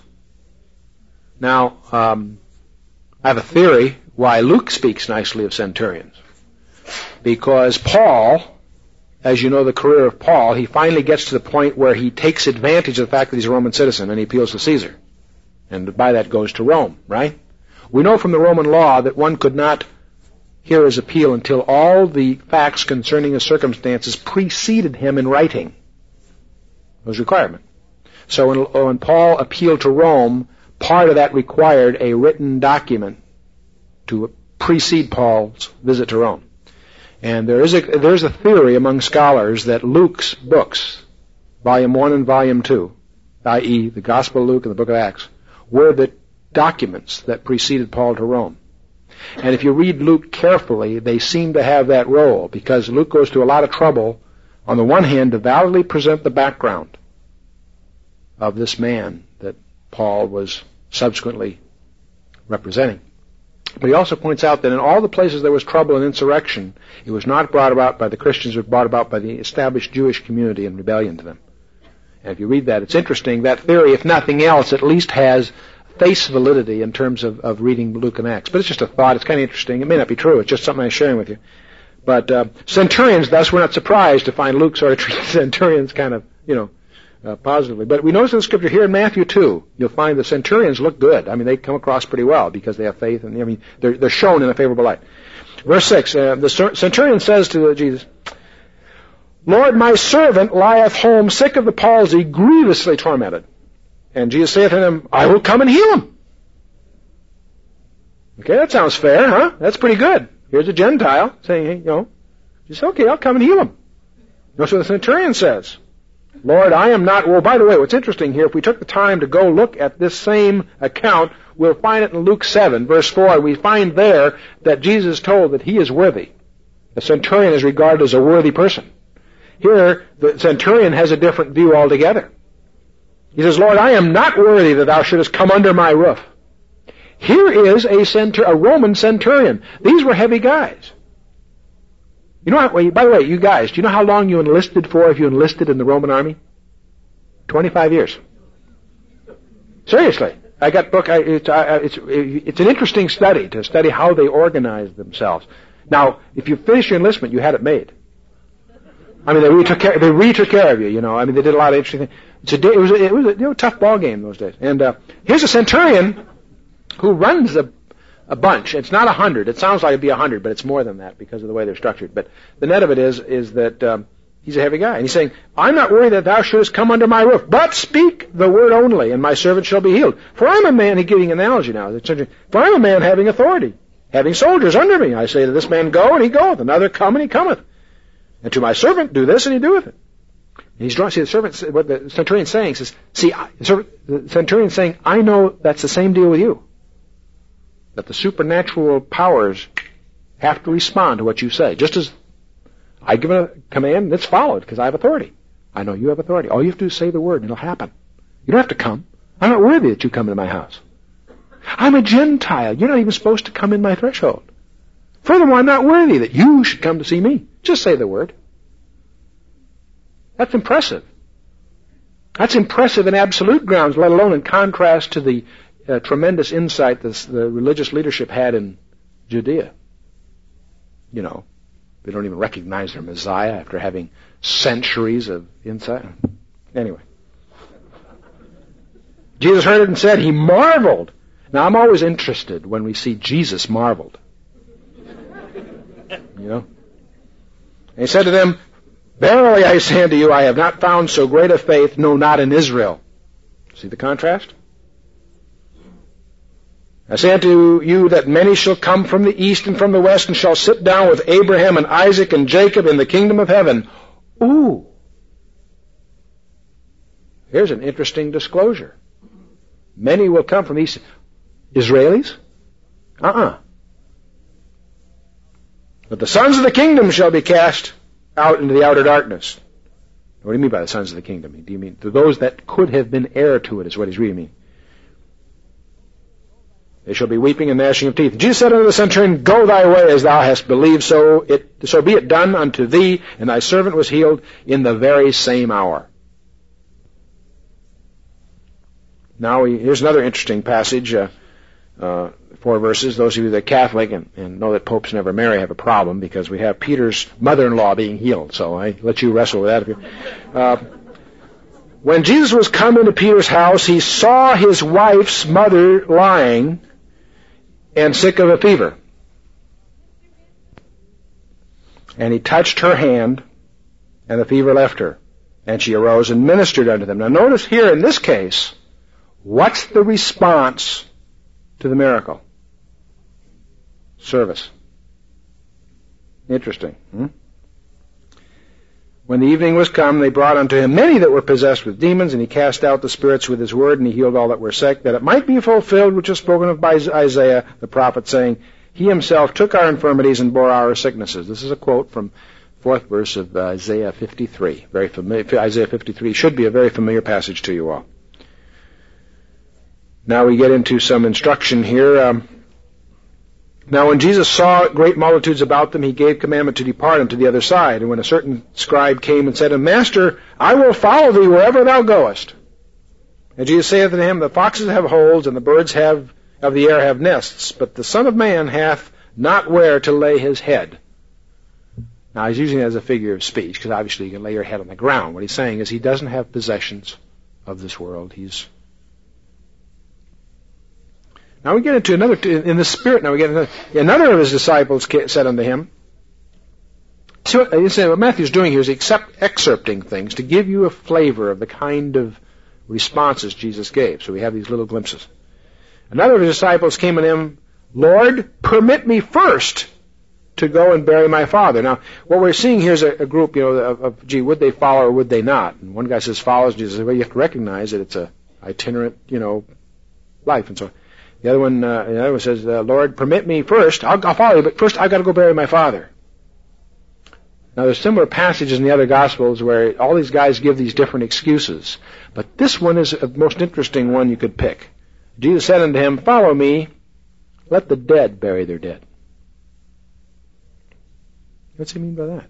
Now, um, I have a theory why Luke speaks nicely of centurions. Because Paul, as you know the career of Paul, he finally gets to the point where he takes advantage of the fact that he's a Roman citizen and he appeals to Caesar. And by that goes to Rome, right? We know from the Roman law that one could not hear his appeal until all the facts concerning his circumstances preceded him in writing. It was a requirement. So when, when Paul appealed to Rome, part of that required a written document to precede Paul's visit to Rome. And there is a, there's a theory among scholars that Luke's books, Volume one and Volume two, that is the Gospel of Luke and the Book of Acts, were the documents that preceded Paul to Rome. And if you read Luke carefully, they seem to have that role, because Luke goes to a lot of trouble, on the one hand, to validly present the background of this man that Paul was subsequently representing. But he also points out that in all the places there was trouble and insurrection, it was not brought about by the Christians, it was brought about by the established Jewish community in rebellion to them. And if you read that, it's interesting. That theory, if nothing else, at least has face validity in terms of, of reading Luke and Acts. But it's just a thought. It's kind of interesting. It may not be true. It's just something I'm sharing with you. But uh, centurions, thus, we're not surprised to find Luke sort of treat centurions kind of, you know, uh, positively. But we notice in the Scripture here in Matthew two, you'll find the centurions look good. I mean, they come across pretty well because they have faith, and I mean, they're, they're shown in a favorable light. Verse six, uh, the centurion says to Jesus, Lord, my servant lieth home sick of the palsy, grievously tormented. And Jesus saith unto him, I will come and heal him. Okay, that sounds fair, huh? That's pretty good. Here's a Gentile saying, hey, you know, just okay, I'll come and heal him. Notice what the centurion says. Lord, I am not... Well, by the way, what's interesting here, if we took the time to go look at this same account, we'll find it in Luke seven, verse four. We find there that Jesus told that he is worthy. The centurion is regarded as a worthy person. Here, the centurion has a different view altogether. He says, Lord, I am not worthy that thou shouldest come under my roof. Here is a, centur- a Roman centurion. These were heavy guys. You know, how, by the way, you guys, do you know how long you enlisted for if you enlisted in the Roman army? twenty-five years. Seriously. I got book, I, it's, I, it's, it's an interesting study to study how they organized themselves. Now, if you finish your enlistment, you had it made. I mean, they really took care, they really took care of you, you know. I mean, they did a lot of interesting things. It's a, it was a, it was a, you know, tough ball game those days. And uh, here's a centurion who runs a, a bunch. It's not a hundred. It sounds like it'd be a hundred, but it's more than that because of the way they're structured. But the net of it is, is that um, he's a heavy guy. And he's saying, I'm not worried that thou shouldest come under my roof, but speak the word only, and my servant shall be healed. For I'm a man, he's giving an analogy now. For I'm a man having authority, having soldiers under me. I say to this man, go, and he goeth. Another, come, and he cometh. And to my servant, do this, and he doeth it. And he's drawing, see, the servant, what the centurion's saying says, see, the, servant, the centurion's saying, I know that's the same deal with you. That the supernatural powers have to respond to what you say. Just as I give a command, and it's followed, because I have authority. I know you have authority. All you have to do is say the word, and it'll happen. You don't have to come. I'm not worthy that you come into my house. I'm a Gentile. You're not even supposed to come in my threshold. Furthermore, I'm not worthy that you should come to see me. Just say the word. That's impressive. That's impressive in absolute grounds, let alone in contrast to the uh, tremendous insight this, the religious leadership had in Judea. You know, they don't even recognize their Messiah after having centuries of insight. Anyway. Jesus heard it and said, he marveled. Now, I'm always interested when we see Jesus marveled. You know? And he said to them, verily I say unto you, I have not found so great a faith, no, not in Israel. See the contrast? I say unto you that many shall come from the east and from the west, and shall sit down with Abraham and Isaac and Jacob in the kingdom of heaven. Ooh. Here's an interesting disclosure. Many will come from the east. Israelis? Uh-uh. But the sons of the kingdom shall be cast out into the outer darkness. What do you mean by the sons of the kingdom? Do you mean to those that could have been heir to it, is what he's really meaning. They shall be weeping and gnashing of teeth. Jesus said unto the centurion, go thy way as thou hast believed, so it so be it done unto thee, and thy servant was healed in the very same hour. Now, we, here's another interesting passage, uh, uh, four verses. Those of you that are Catholic and, and know that popes never marry have a problem, because we have Peter's mother-in-law being healed, so I let you wrestle with that. If you, uh, when Jesus was come into Peter's house, he saw his wife's mother lying and sick of a fever. And he touched her hand, and the fever left her. And she arose and ministered unto them. Now notice here in this case, what's the response to the miracle? Service. Interesting. Hmm? When the evening was come, they brought unto him many that were possessed with demons, and he cast out the spirits with his word, and he healed all that were sick, that it might be fulfilled which is spoken of by Isaiah the prophet, saying, he himself took our infirmities and bore our sicknesses. This is a quote from fourth verse of Isaiah fifty-three. Very familiar. Isaiah fifty-three should be a very familiar passage to you all. Now we get into some instruction here. Um, Now when Jesus saw great multitudes about them, he gave commandment to depart unto the other side. And when a certain scribe came and said to him, Master, I will follow thee wherever thou goest. And Jesus saith unto him, the foxes have holes, and the birds have of the air have nests, but the Son of Man hath not where to lay his head. Now he's using it as a figure of speech, because obviously you can lay your head on the ground. What he's saying is he doesn't have possessions of this world. He's Now we get into another, in the Spirit, now we get another, another of his disciples said unto him, so what Matthew's doing here is except excerpting things to give you a flavor of the kind of responses Jesus gave. So we have these little glimpses. Another of the disciples came to him, Lord, permit me first to go and bury my father. Now, what we're seeing here is a, a group, you know, of, of, gee, would they follow or would they not? And one guy says follows. Jesus says, well, you have to recognize that it's a itinerant, you know, life and so on. The other one, uh, the other one says, uh, Lord, permit me first. I'll, I'll follow you, but first I've got to go bury my father. Now, there's similar passages in the other Gospels where all these guys give these different excuses. But this one is the most interesting one you could pick. Jesus said unto him, follow me, let the dead bury their dead. What's he mean by that?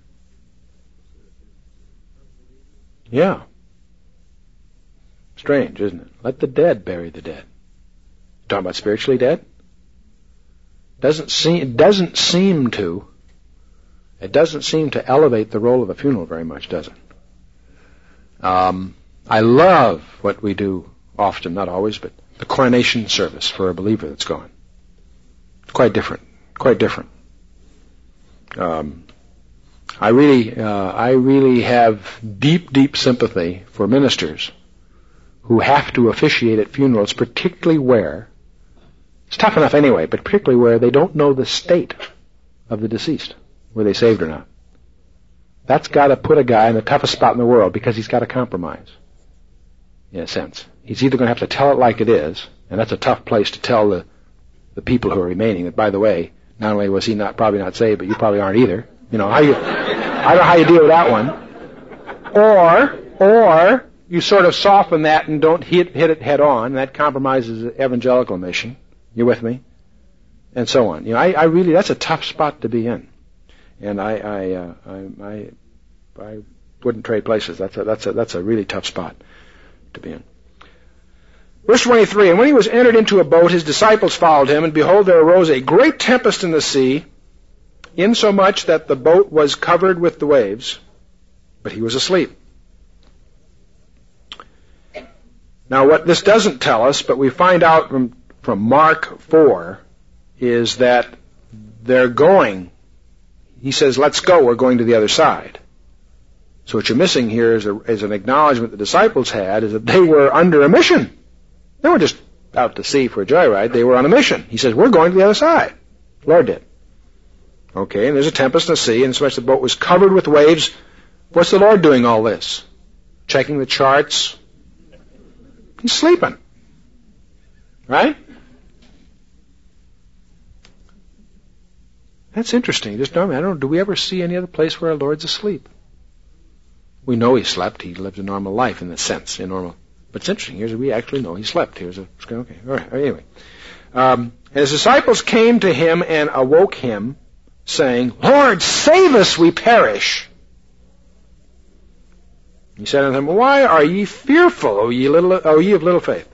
Yeah. Strange, isn't it? Let the dead bury the dead. Talking about spiritually dead? Doesn't seem, it doesn't seem to. It doesn't seem to elevate the role of a funeral very much, does it? Um, I love what we do often, not always, but the coronation service for a believer that's gone. Quite different. Quite different. Um, I really, uh, I really have deep, deep sympathy for ministers who have to officiate at funerals, particularly where, it's tough enough anyway, but particularly where they don't know the state of the deceased, were they saved or not. That's got to put a guy in the toughest spot in the world because he's got to compromise, in a sense. He's either going to have to tell it like it is, and that's a tough place to tell the, the people who are remaining that, by the way, not only was he not probably not saved, but you probably aren't either. You know, how you, I don't know how you deal with that one. Or, or, you sort of soften that and don't hit, hit it head on, and that compromises the evangelical mission. You with me? And so on. You know, I, I really, that's a tough spot to be in. And I, I, uh, I, I, I wouldn't trade places. That's a, that's a, that's a really tough spot to be in. Verse twenty-three, and when he was entered into a boat, his disciples followed him, and behold, there arose a great tempest in the sea, insomuch that the boat was covered with the waves, but he was asleep. Now, what this doesn't tell us, but we find out from, from Mark four, is that they're going. He says, let's go, we're going to the other side. So what you're missing here is, a, is an acknowledgement the disciples had, is that they were under a mission. They weren't just out to sea for a joyride. They were on a mission. He says, we're going to the other side. The Lord did. Okay, and there's a tempest in the sea, and so much the boat was covered with waves. What's the Lord doing all this? Checking the charts? He's sleeping. Right? That's interesting. Just know me. I don't know. Do we ever see any other place where our Lord's asleep? We know he slept. He lived a normal life in the sense, a normal. But it's interesting. Here's we actually know he slept. Here's a okay. All right. Anyway, um, and his disciples came to him and awoke him, saying, "Lord, save us! We perish." He said unto them, "Why are ye fearful, O ye little, O ye of little faith?"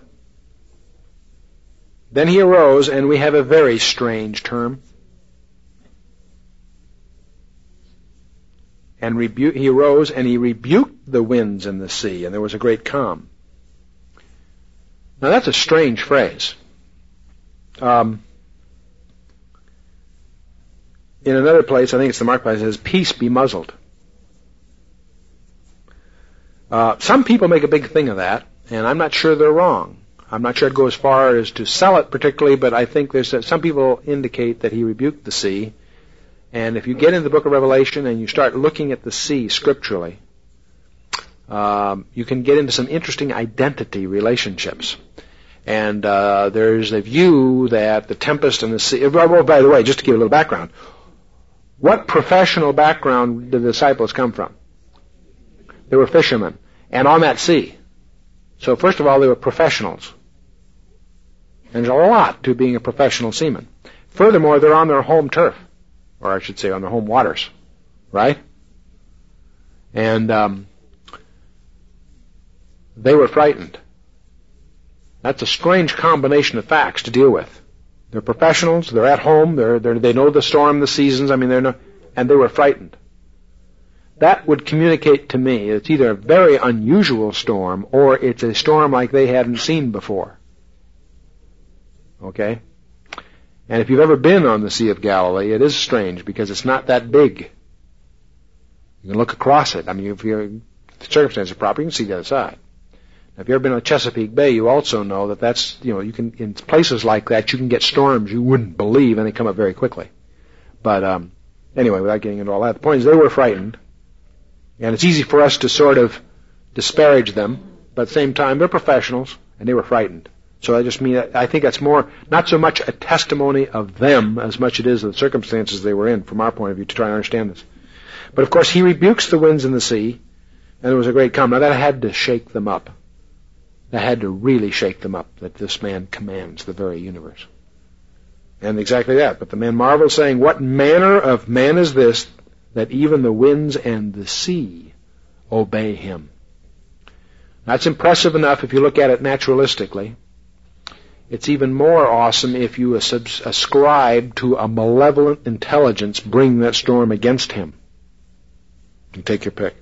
Then he arose, and we have a very strange term. And rebu- he arose and he rebuked the winds and the sea, and there was a great calm. Now that's a strange phrase. Um, in another place, I think it's the Mark place, it says, "Peace be muzzled." Uh, some people make a big thing of that, and I'm not sure they're wrong. I'm not sure I'd go as far as to sell it particularly, but I think there's a, some people indicate that he rebuked the sea. And if you get into the book of Revelation and you start looking at the sea scripturally, um, you can get into some interesting identity relationships. And uh, there's a view that the tempest and the sea... Oh, by the way, just to give a little background, what professional background did the disciples come from? They were fishermen, and on that sea. So first of all, they were professionals. And there's a lot to being a professional seaman. Furthermore, they're on their home turf. Or I should say on their home waters, right? And um, they were frightened. That's a strange combination of facts to deal with. They're professionals, they're at home, they're, they're, they know the storm, the seasons, I mean, they're no, and they were frightened. That would communicate to me it's either a very unusual storm or it's a storm like they hadn't seen before. Okay? And if you've ever been on the Sea of Galilee, it is strange because it's not that big. You can look across it. I mean, if you're, the circumstances are proper, you can see the other side. If you've ever been on Chesapeake Bay, you also know that that's, you know, you can, in places like that, you can get storms you wouldn't believe, and they come up very quickly. But, um, anyway, without getting into all that, the point is they were frightened. And it's easy for us to sort of disparage them, but at the same time, they're professionals, and they were frightened. So I just mean, I think that's more, not so much a testimony of them as much it is of the circumstances they were in, from our point of view, to try and understand this. But of course, he rebukes the winds and the sea, and there was a great calm. Now that had to shake them up. That had to really shake them up, that this man commands the very universe. And exactly that. But the man marveled, saying, what manner of man is this, that even the winds and the sea obey him? That's impressive enough if you look at it naturalistically. It's even more awesome if you ascribe to a malevolent intelligence bringing that storm against him. You take your pick.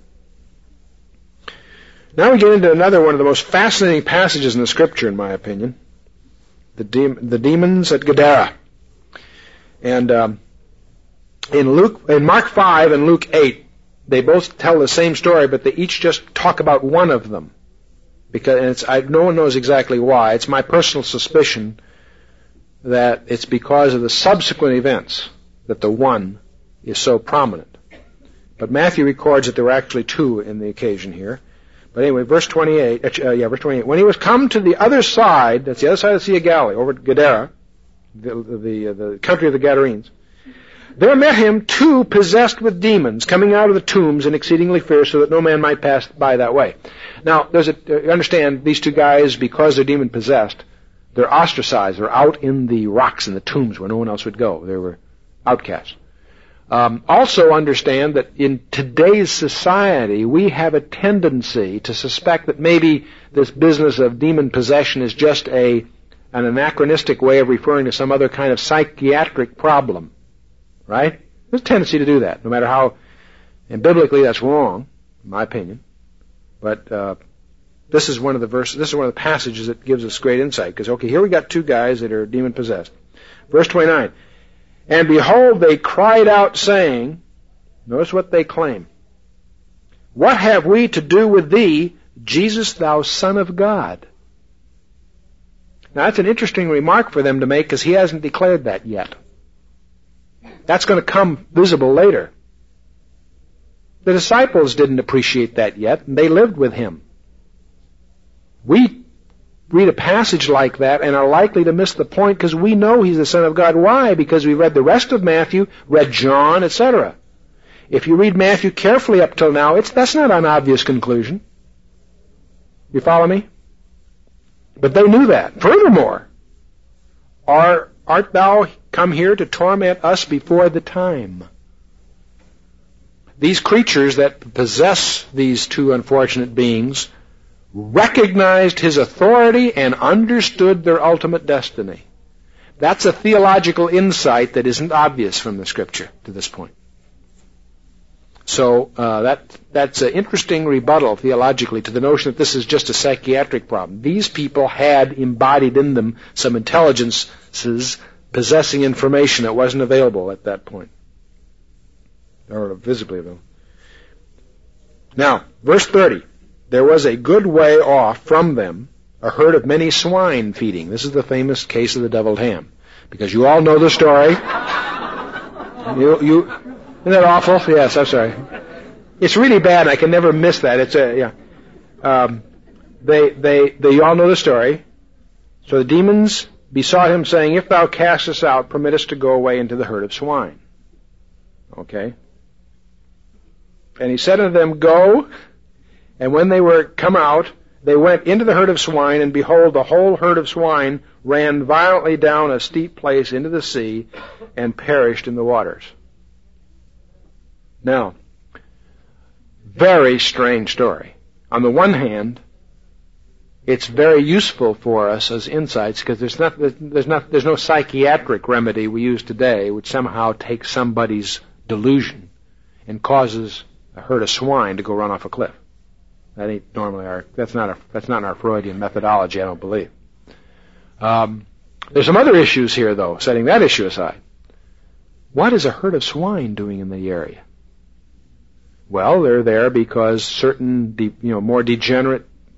Now we get into another one of the most fascinating passages in the Scripture, in my opinion. The, de- the demons at Gadara. And um, in Luke, in Mark five and Luke eight, they both tell the same story, but they each just talk about one of them. Because and it's, I, no one knows exactly why. It's my personal suspicion that it's because of the subsequent events that the one is so prominent. But Matthew records that there were actually two in the occasion here. But anyway, verse twenty-eight, uh, yeah, verse twenty-eight. When he was come to the other side, that's the other side of the Sea of Galilee, over at Gadara, the the, uh, the country of the Gadarenes, there met him two possessed with demons, coming out of the tombs and exceedingly fierce, so that no man might pass by that way. Now, there's a, uh, understand, these two guys, because they're demon possessed, they're ostracized. They're out in the rocks in the tombs where no one else would go. They were outcasts. Um, also understand that in today's society, we have a tendency to suspect that maybe this business of demon possession is just a an anachronistic way of referring to some other kind of psychiatric problem, right? There's a tendency to do that, no matter how, and biblically that's wrong, in my opinion. But uh, this is one of the verses, this is one of the passages that gives us great insight. Because okay, here we got two guys that are demon possessed. Verse twenty-nine. And behold, they cried out, saying, notice what they claim. What have we to do with thee, Jesus, thou Son of God? Now that's an interesting remark for them to make, because he hasn't declared that yet. That's going to come visible later. The disciples didn't appreciate that yet, and they lived with him. We read a passage like that and are likely to miss the point because we know he's the Son of God. Why? Because we read the rest of Matthew, read John, et cetera. If you read Matthew carefully up till now, it's that's not an obvious conclusion. You follow me? But they knew that. Furthermore, are, art thou come here to torment us before the time? These creatures that possess these two unfortunate beings recognized his authority and understood their ultimate destiny. That's a theological insight that isn't obvious from the Scripture to this point. So uh, that that's an interesting rebuttal theologically to the notion that this is just a psychiatric problem. These people had embodied in them some intelligences possessing information that wasn't available at that point, or visibly available. Now, verse thirty. There was a good way off from them a herd of many swine feeding. This is the famous case of the deviled ham, because you all know the story. you, you, isn't that awful? Yes, I'm sorry. It's really bad. I can never miss that. It's a yeah. Um, they they they all know the story. So the demons besought him, saying, "If thou cast us out, permit us to go away into the herd of swine." Okay. And he said unto them, "Go." And when they were come out, they went into the herd of swine, and behold, the whole herd of swine ran violently down a steep place into the sea, and perished in the waters. Now, very strange story. On the one hand, it's very useful for us as insights, because there's not, there's not, there's no psychiatric remedy we use today which somehow takes somebody's delusion and causes a herd of swine to go run off a cliff. That ain't normally our, that's not our, that's not in our Freudian methodology, I don't believe. Um, there's some other issues here, though, setting that issue aside. What is a herd of swine doing in the area? Well, they're there because certain, de, you know, more degenerate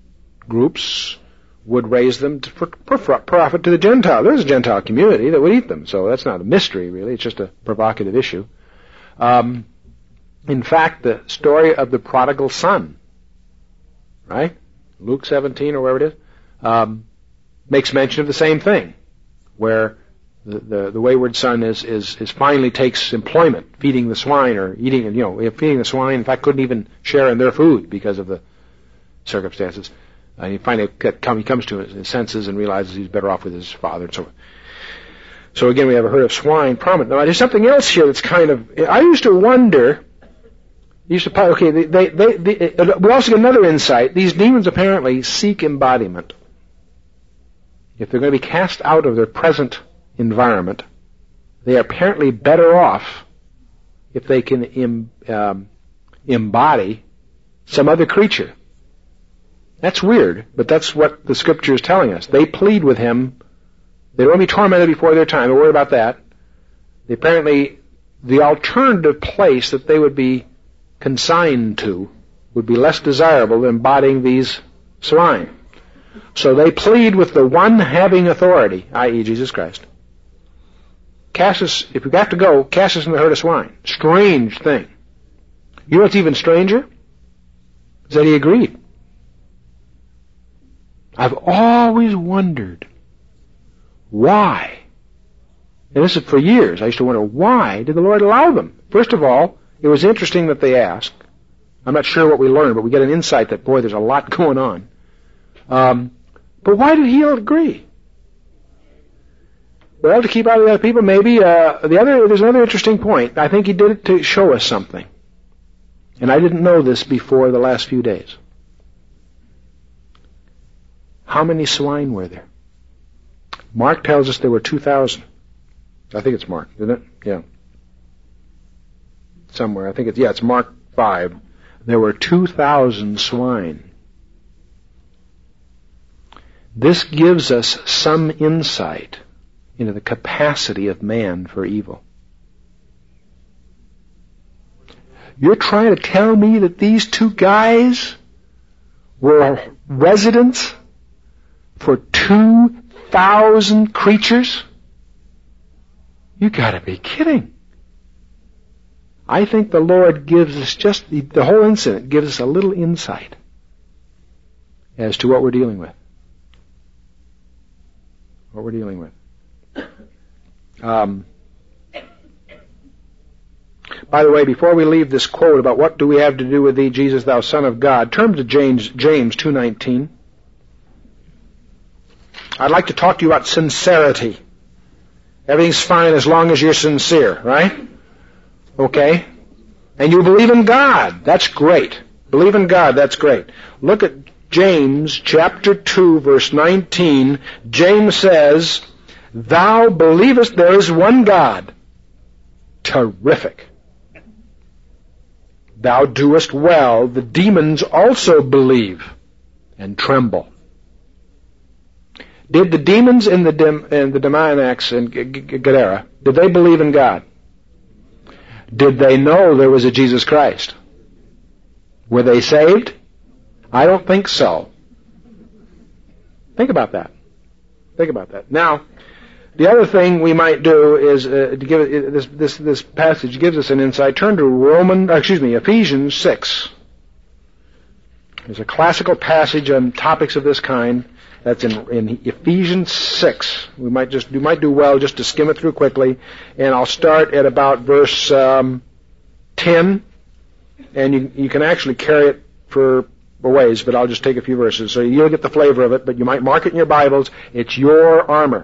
groups would raise them to, for, for profit to the Gentile. There's a Gentile community that would eat them, so that's not a mystery, really. It's just a provocative issue. Um, in fact, the story of the prodigal son, right? Luke seventeen or wherever it is, um, makes mention of the same thing, where the, the, the wayward son is, is, is finally takes employment, feeding the swine or eating, you know, feeding the swine. In fact, couldn't even share in their food because of the circumstances. And he finally come, he comes to his senses and realizes he's better off with his father and so on. So again, we have a herd of swine prominent. Now, there's something else here that's kind of, I used to wonder, used to, okay, they, they, they, they, we also get another insight. These demons apparently seek embodiment. If they're going to be cast out of their present environment, they are apparently better off if they can em, um, embody some other creature. That's weird, but that's what the Scripture is telling us. They plead with him. They don't want to be tormented before their time. Don't worry about that. They apparently, the alternative place that they would be consigned to would be less desirable than embodying these swine. So they plead with the one having authority, that is. Jesus Christ. Cast us, if we have to go, cast us in the herd of swine. Strange thing. You know what's even stranger? Is that he agreed. I've always wondered why. And this is for years. I used to wonder, why did the Lord allow them? First of all, it was interesting that they asked. I'm not sure what we learned, but we get an insight that, boy, there's a lot going on. Um, but why did he agree? Well, to keep out of the other people, maybe. Uh, the other, there's another interesting point. I think he did it to show us something. And I didn't know this before the last few days. How many swine were there? Mark tells us there were two thousand. I think it's Mark, isn't it? Yeah. Somewhere. I think it's, yeah, it's Mark five. There were two thousand swine. This gives us some insight into the capacity of man for evil. You're trying to tell me that these two guys were residents for two thousand creatures? You gotta be kidding. I think the Lord gives us just, the, the whole incident gives us a little insight as to what we're dealing with. What we're dealing with. Um, by the way, before we leave this quote about what do we have to do with thee, Jesus, thou Son of God, turn to James, James two nineteen. I'd like to talk to you about sincerity. Everything's fine as long as you're sincere, right? Okay? And you believe in God. That's great. Believe in God. That's great. Look at James chapter two, verse nineteen. James says, thou believest there is one God. Terrific. Thou doest well. The demons also believe and tremble. Did the demons in the dem, in the demoniacs in Gadara, did they believe in God? Did they know there was a Jesus Christ? Were they saved? I don't think so. Think about that. Think about that. Now, the other thing we might do is uh, to give it, this this this passage gives us an insight. Turn to Roman, excuse me, Ephesians six. There's a classical passage on topics of this kind. That's in, in Ephesians six. We might just you might do well just to skim it through quickly, and I'll start at about verse um, ten, and you you can actually carry it for a ways, but I'll just take a few verses so you'll get the flavor of it. But you might mark it in your Bibles. It's your armor.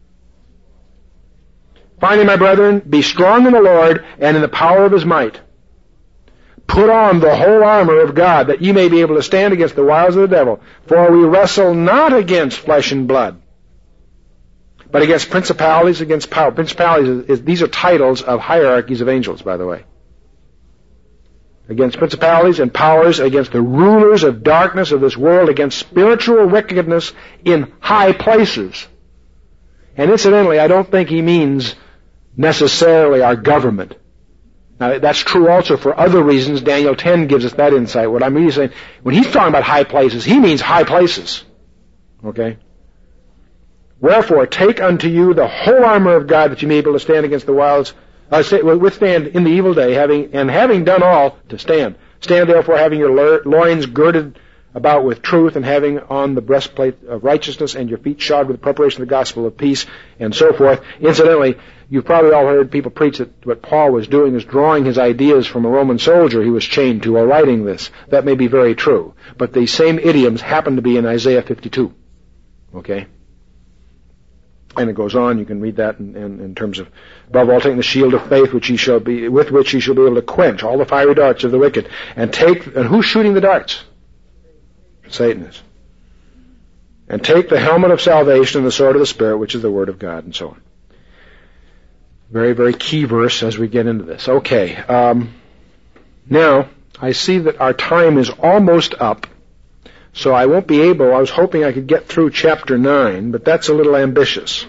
Finally, my brethren, be strong in the Lord and in the power of His might. Put on the whole armor of God, that ye may be able to stand against the wiles of the devil. For we wrestle not against flesh and blood, but against principalities, against power. Principalities, is, is, these are titles of hierarchies of angels, by the way. Against principalities and powers, against the rulers of darkness of this world, against spiritual wickedness in high places. And incidentally, I don't think he means necessarily our government. Now, that's true also for other reasons. Daniel ten gives us that insight. What I'm really saying, when he's talking about high places, he means high places. Okay? Wherefore, take unto you the whole armor of God, that you may be able to stand against the wiles, uh, withstand in the evil day, having and having done all, to stand. Stand therefore, having your loins girded about with truth, and having on the breastplate of righteousness, and your feet shod with the preparation of the gospel of peace, and so forth. Incidentally, you've probably all heard people preach that what Paul was doing is drawing his ideas from a Roman soldier he was chained to while writing this. That may be very true, but the same idioms happen to be in Isaiah fifty-two. Okay? And it goes on. You can read that in, in, in terms of, above all, taking the shield of faith, which he shall be, with which he shall be able to quench all the fiery darts of the wicked, and take. And who's shooting the darts? Satan is. And take the helmet of salvation and the sword of the Spirit, which is the Word of God, and so on. Very, very key verse as we get into this. Okay. Um, now, I see that our time is almost up, so I won't be able, I was hoping I could get through chapter nine, but that's a little ambitious.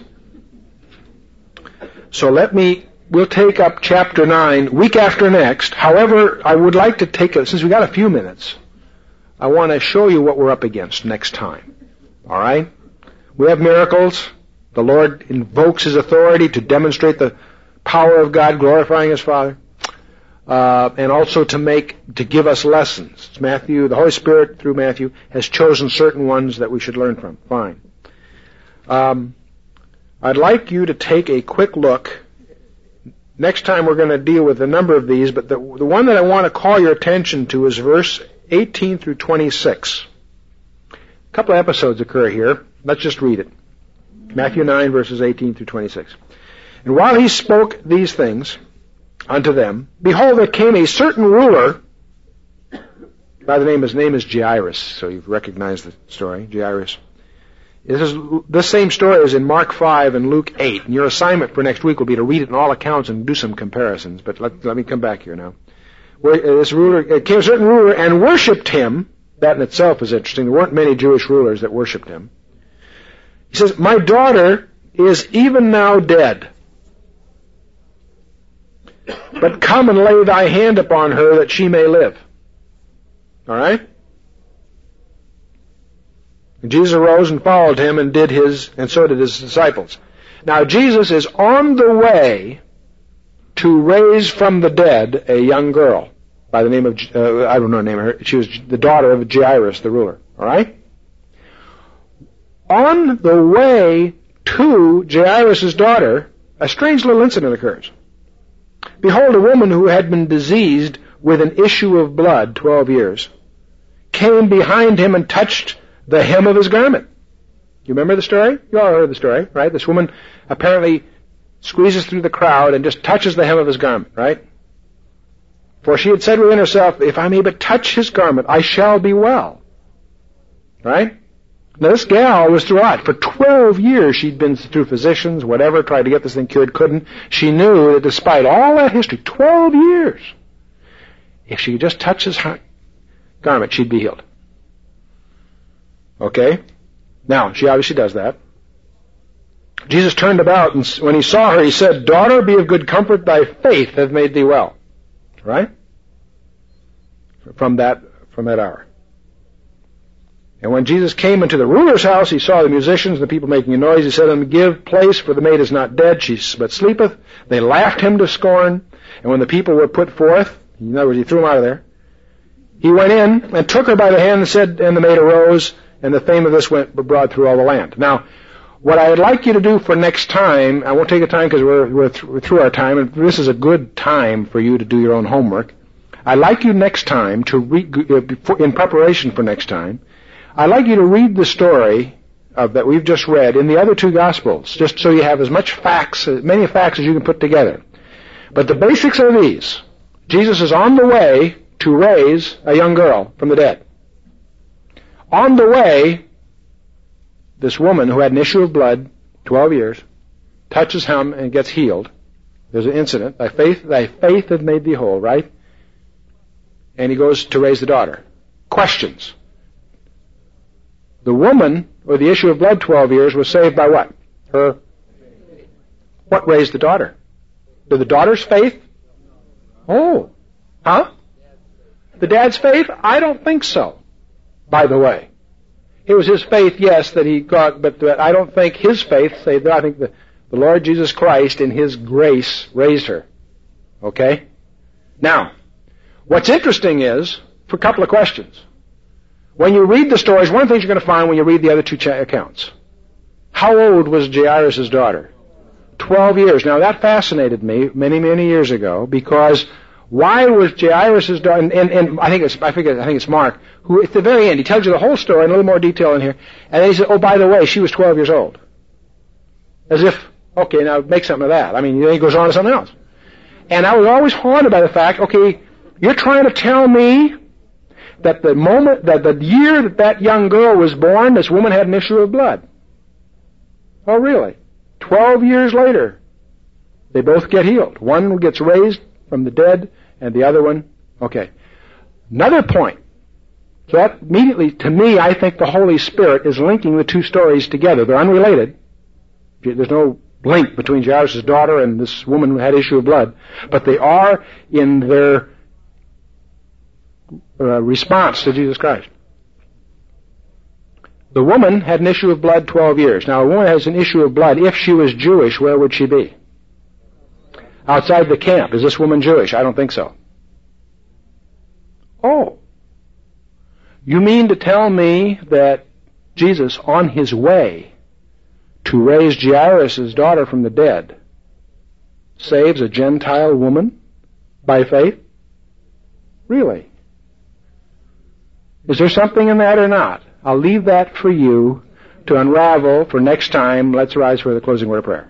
So let me, we'll take up chapter nine week after next. However, I would like to take, a, since we got a few minutes, I want to show you what we're up against next time. All right? We have miracles. The Lord invokes His authority to demonstrate the power of God, glorifying His Father, uh, and also to make, to give us lessons. Matthew, the Holy Spirit, through Matthew, has chosen certain ones that we should learn from. Fine. Um, I'd like you to take a quick look. Next time we're going to deal with a number of these, but the, the one that I want to call your attention to is verse eighteen through twenty-six. A couple of episodes occur here. Let's just read it. Matthew nine, verses eighteen through twenty-six. And while he spoke these things unto them, behold, there came a certain ruler, by the name, his name is Jairus, so you've recognized the story, Jairus. This is, this same story is in Mark five and Luke eight, and your assignment for next week will be to read it in all accounts and do some comparisons, but let, let me come back here now. Where this ruler, it came a certain ruler and worshipped him. That in itself is interesting. There weren't many Jewish rulers that worshipped him. He says, my daughter is even now dead. But come and lay thy hand upon her that she may live. All right? And Jesus arose and followed him and did his, and so did his disciples. Now Jesus is on the way to raise from the dead a young girl by the name of, uh, I don't know the name of her, she was the daughter of Jairus, the ruler. All right? On the way to Jairus' daughter, a strange little incident occurs. Behold, a woman who had been diseased with an issue of blood twelve years came behind him and touched the hem of his garment. You remember the story? You all heard the story, right? This woman apparently squeezes through the crowd and just touches the hem of his garment, right? For she had said within herself, if I may but touch his garment, I shall be well. Right? Now this gal was through what? For twelve years she'd been through physicians, whatever, tried to get this thing cured, couldn't. She knew that despite all that history, twelve years, if she could just touch his garment, she'd be healed. Okay? Now, she obviously does that. Jesus turned about, and when he saw her, he said, daughter, be of good comfort, thy faith hath made thee well. Right? From that, from that hour. And when Jesus came into the ruler's house, he saw the musicians and the people making a noise. He said unto them, give place, for the maid is not dead, she but sleepeth. They laughed him to scorn. And when the people were put forth, in other words, he threw them out of there, he went in and took her by the hand and said, and the maid arose, and the fame of this went abroad through all the land. Now, what I would like you to do for next time, I won't take the time because we're, we're, th- we're through our time, and this is a good time for you to do your own homework. I'd like you next time to read, in preparation for next time, I'd like you to read the story of, that we've just read in the other two Gospels, just so you have as much facts, as many facts as you can put together. But the basics are these. Jesus is on the way to raise a young girl from the dead. On the way, this woman who had an issue of blood, twelve years, touches him and gets healed. There's an incident. Thy faith, thy faith hath made thee whole, right? And he goes to raise the daughter. Questions. The woman with the issue of blood twelve years was saved by what? Her. What raised the daughter? Did the daughter's faith? Oh. Huh? The dad's faith? I don't think so, by the way. It was his faith, yes, that he got, but, but I don't think his faith saved her. I think the, the Lord Jesus Christ in His grace raised her. Okay? Now, what's interesting is, for a couple of questions. When you read the stories, one of the things you're going to find when you read the other two cha- accounts. How old was Jairus' daughter? Twelve years. Now that fascinated me many, many years ago, because why was Jairus' daughter, and, and, and I think it's, I think, I think it's Mark, who at the very end, he tells you the whole story in a little more detail in here, and then he said, oh, by the way, she was twelve years old. As if, okay, now make something of that. I mean, then he goes on to something else. And I was always haunted by the fact, okay, you're trying to tell me that the moment, that the year that that young girl was born, this woman had an issue of blood. Oh, really? Twelve years later, they both get healed. One gets raised from the dead, and the other one, okay. Another point. So that immediately, to me, I think the Holy Spirit is linking the two stories together. They're unrelated. There's no link between Jairus' daughter and this woman who had issue of blood, but they are in their uh, response to Jesus Christ. The woman had an issue of blood twelve years. Now, a woman has an issue of blood. If she was Jewish, where would she be? Outside the camp. Is this woman Jewish? I don't think so. Oh. You mean to tell me that Jesus, on His way to raise Jairus' daughter from the dead, saves a Gentile woman by faith? Really? Is there something in that or not? I'll leave that for you to unravel for next time. Let's rise for the closing word of prayer.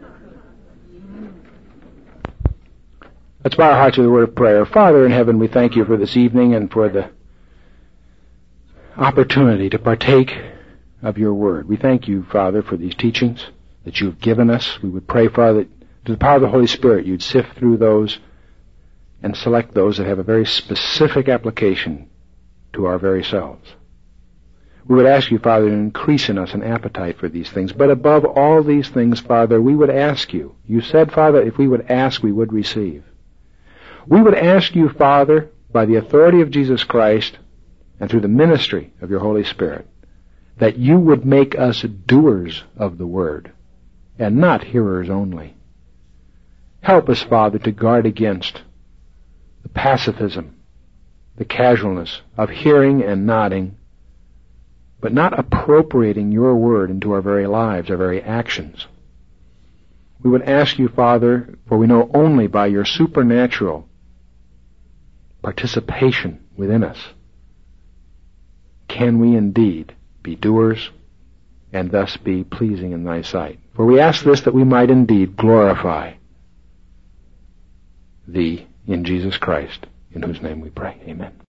Let's bow our hearts to the word of prayer. Father in heaven, we thank You for this evening and for the opportunity to partake of Your word. We thank You, Father, for these teachings that You've given us. We would pray, Father, that through the power of the Holy Spirit, You'd sift through those and select those that have a very specific application to our very selves. We would ask You, Father, to increase in us an appetite for these things. But above all these things, Father, we would ask You. You said, Father, if we would ask, we would receive. We would ask You, Father, by the authority of Jesus Christ and through the ministry of Your Holy Spirit, that You would make us doers of the word and not hearers only. Help us, Father, to guard against the pacifism, the casualness of hearing and nodding, but not appropriating Your word into our very lives, our very actions. We would ask You, Father, for we know only by Your supernatural participation within us can we indeed be doers and thus be pleasing in Thy sight. For we ask this that we might indeed glorify Thee in Jesus Christ, in whose name we pray. Amen.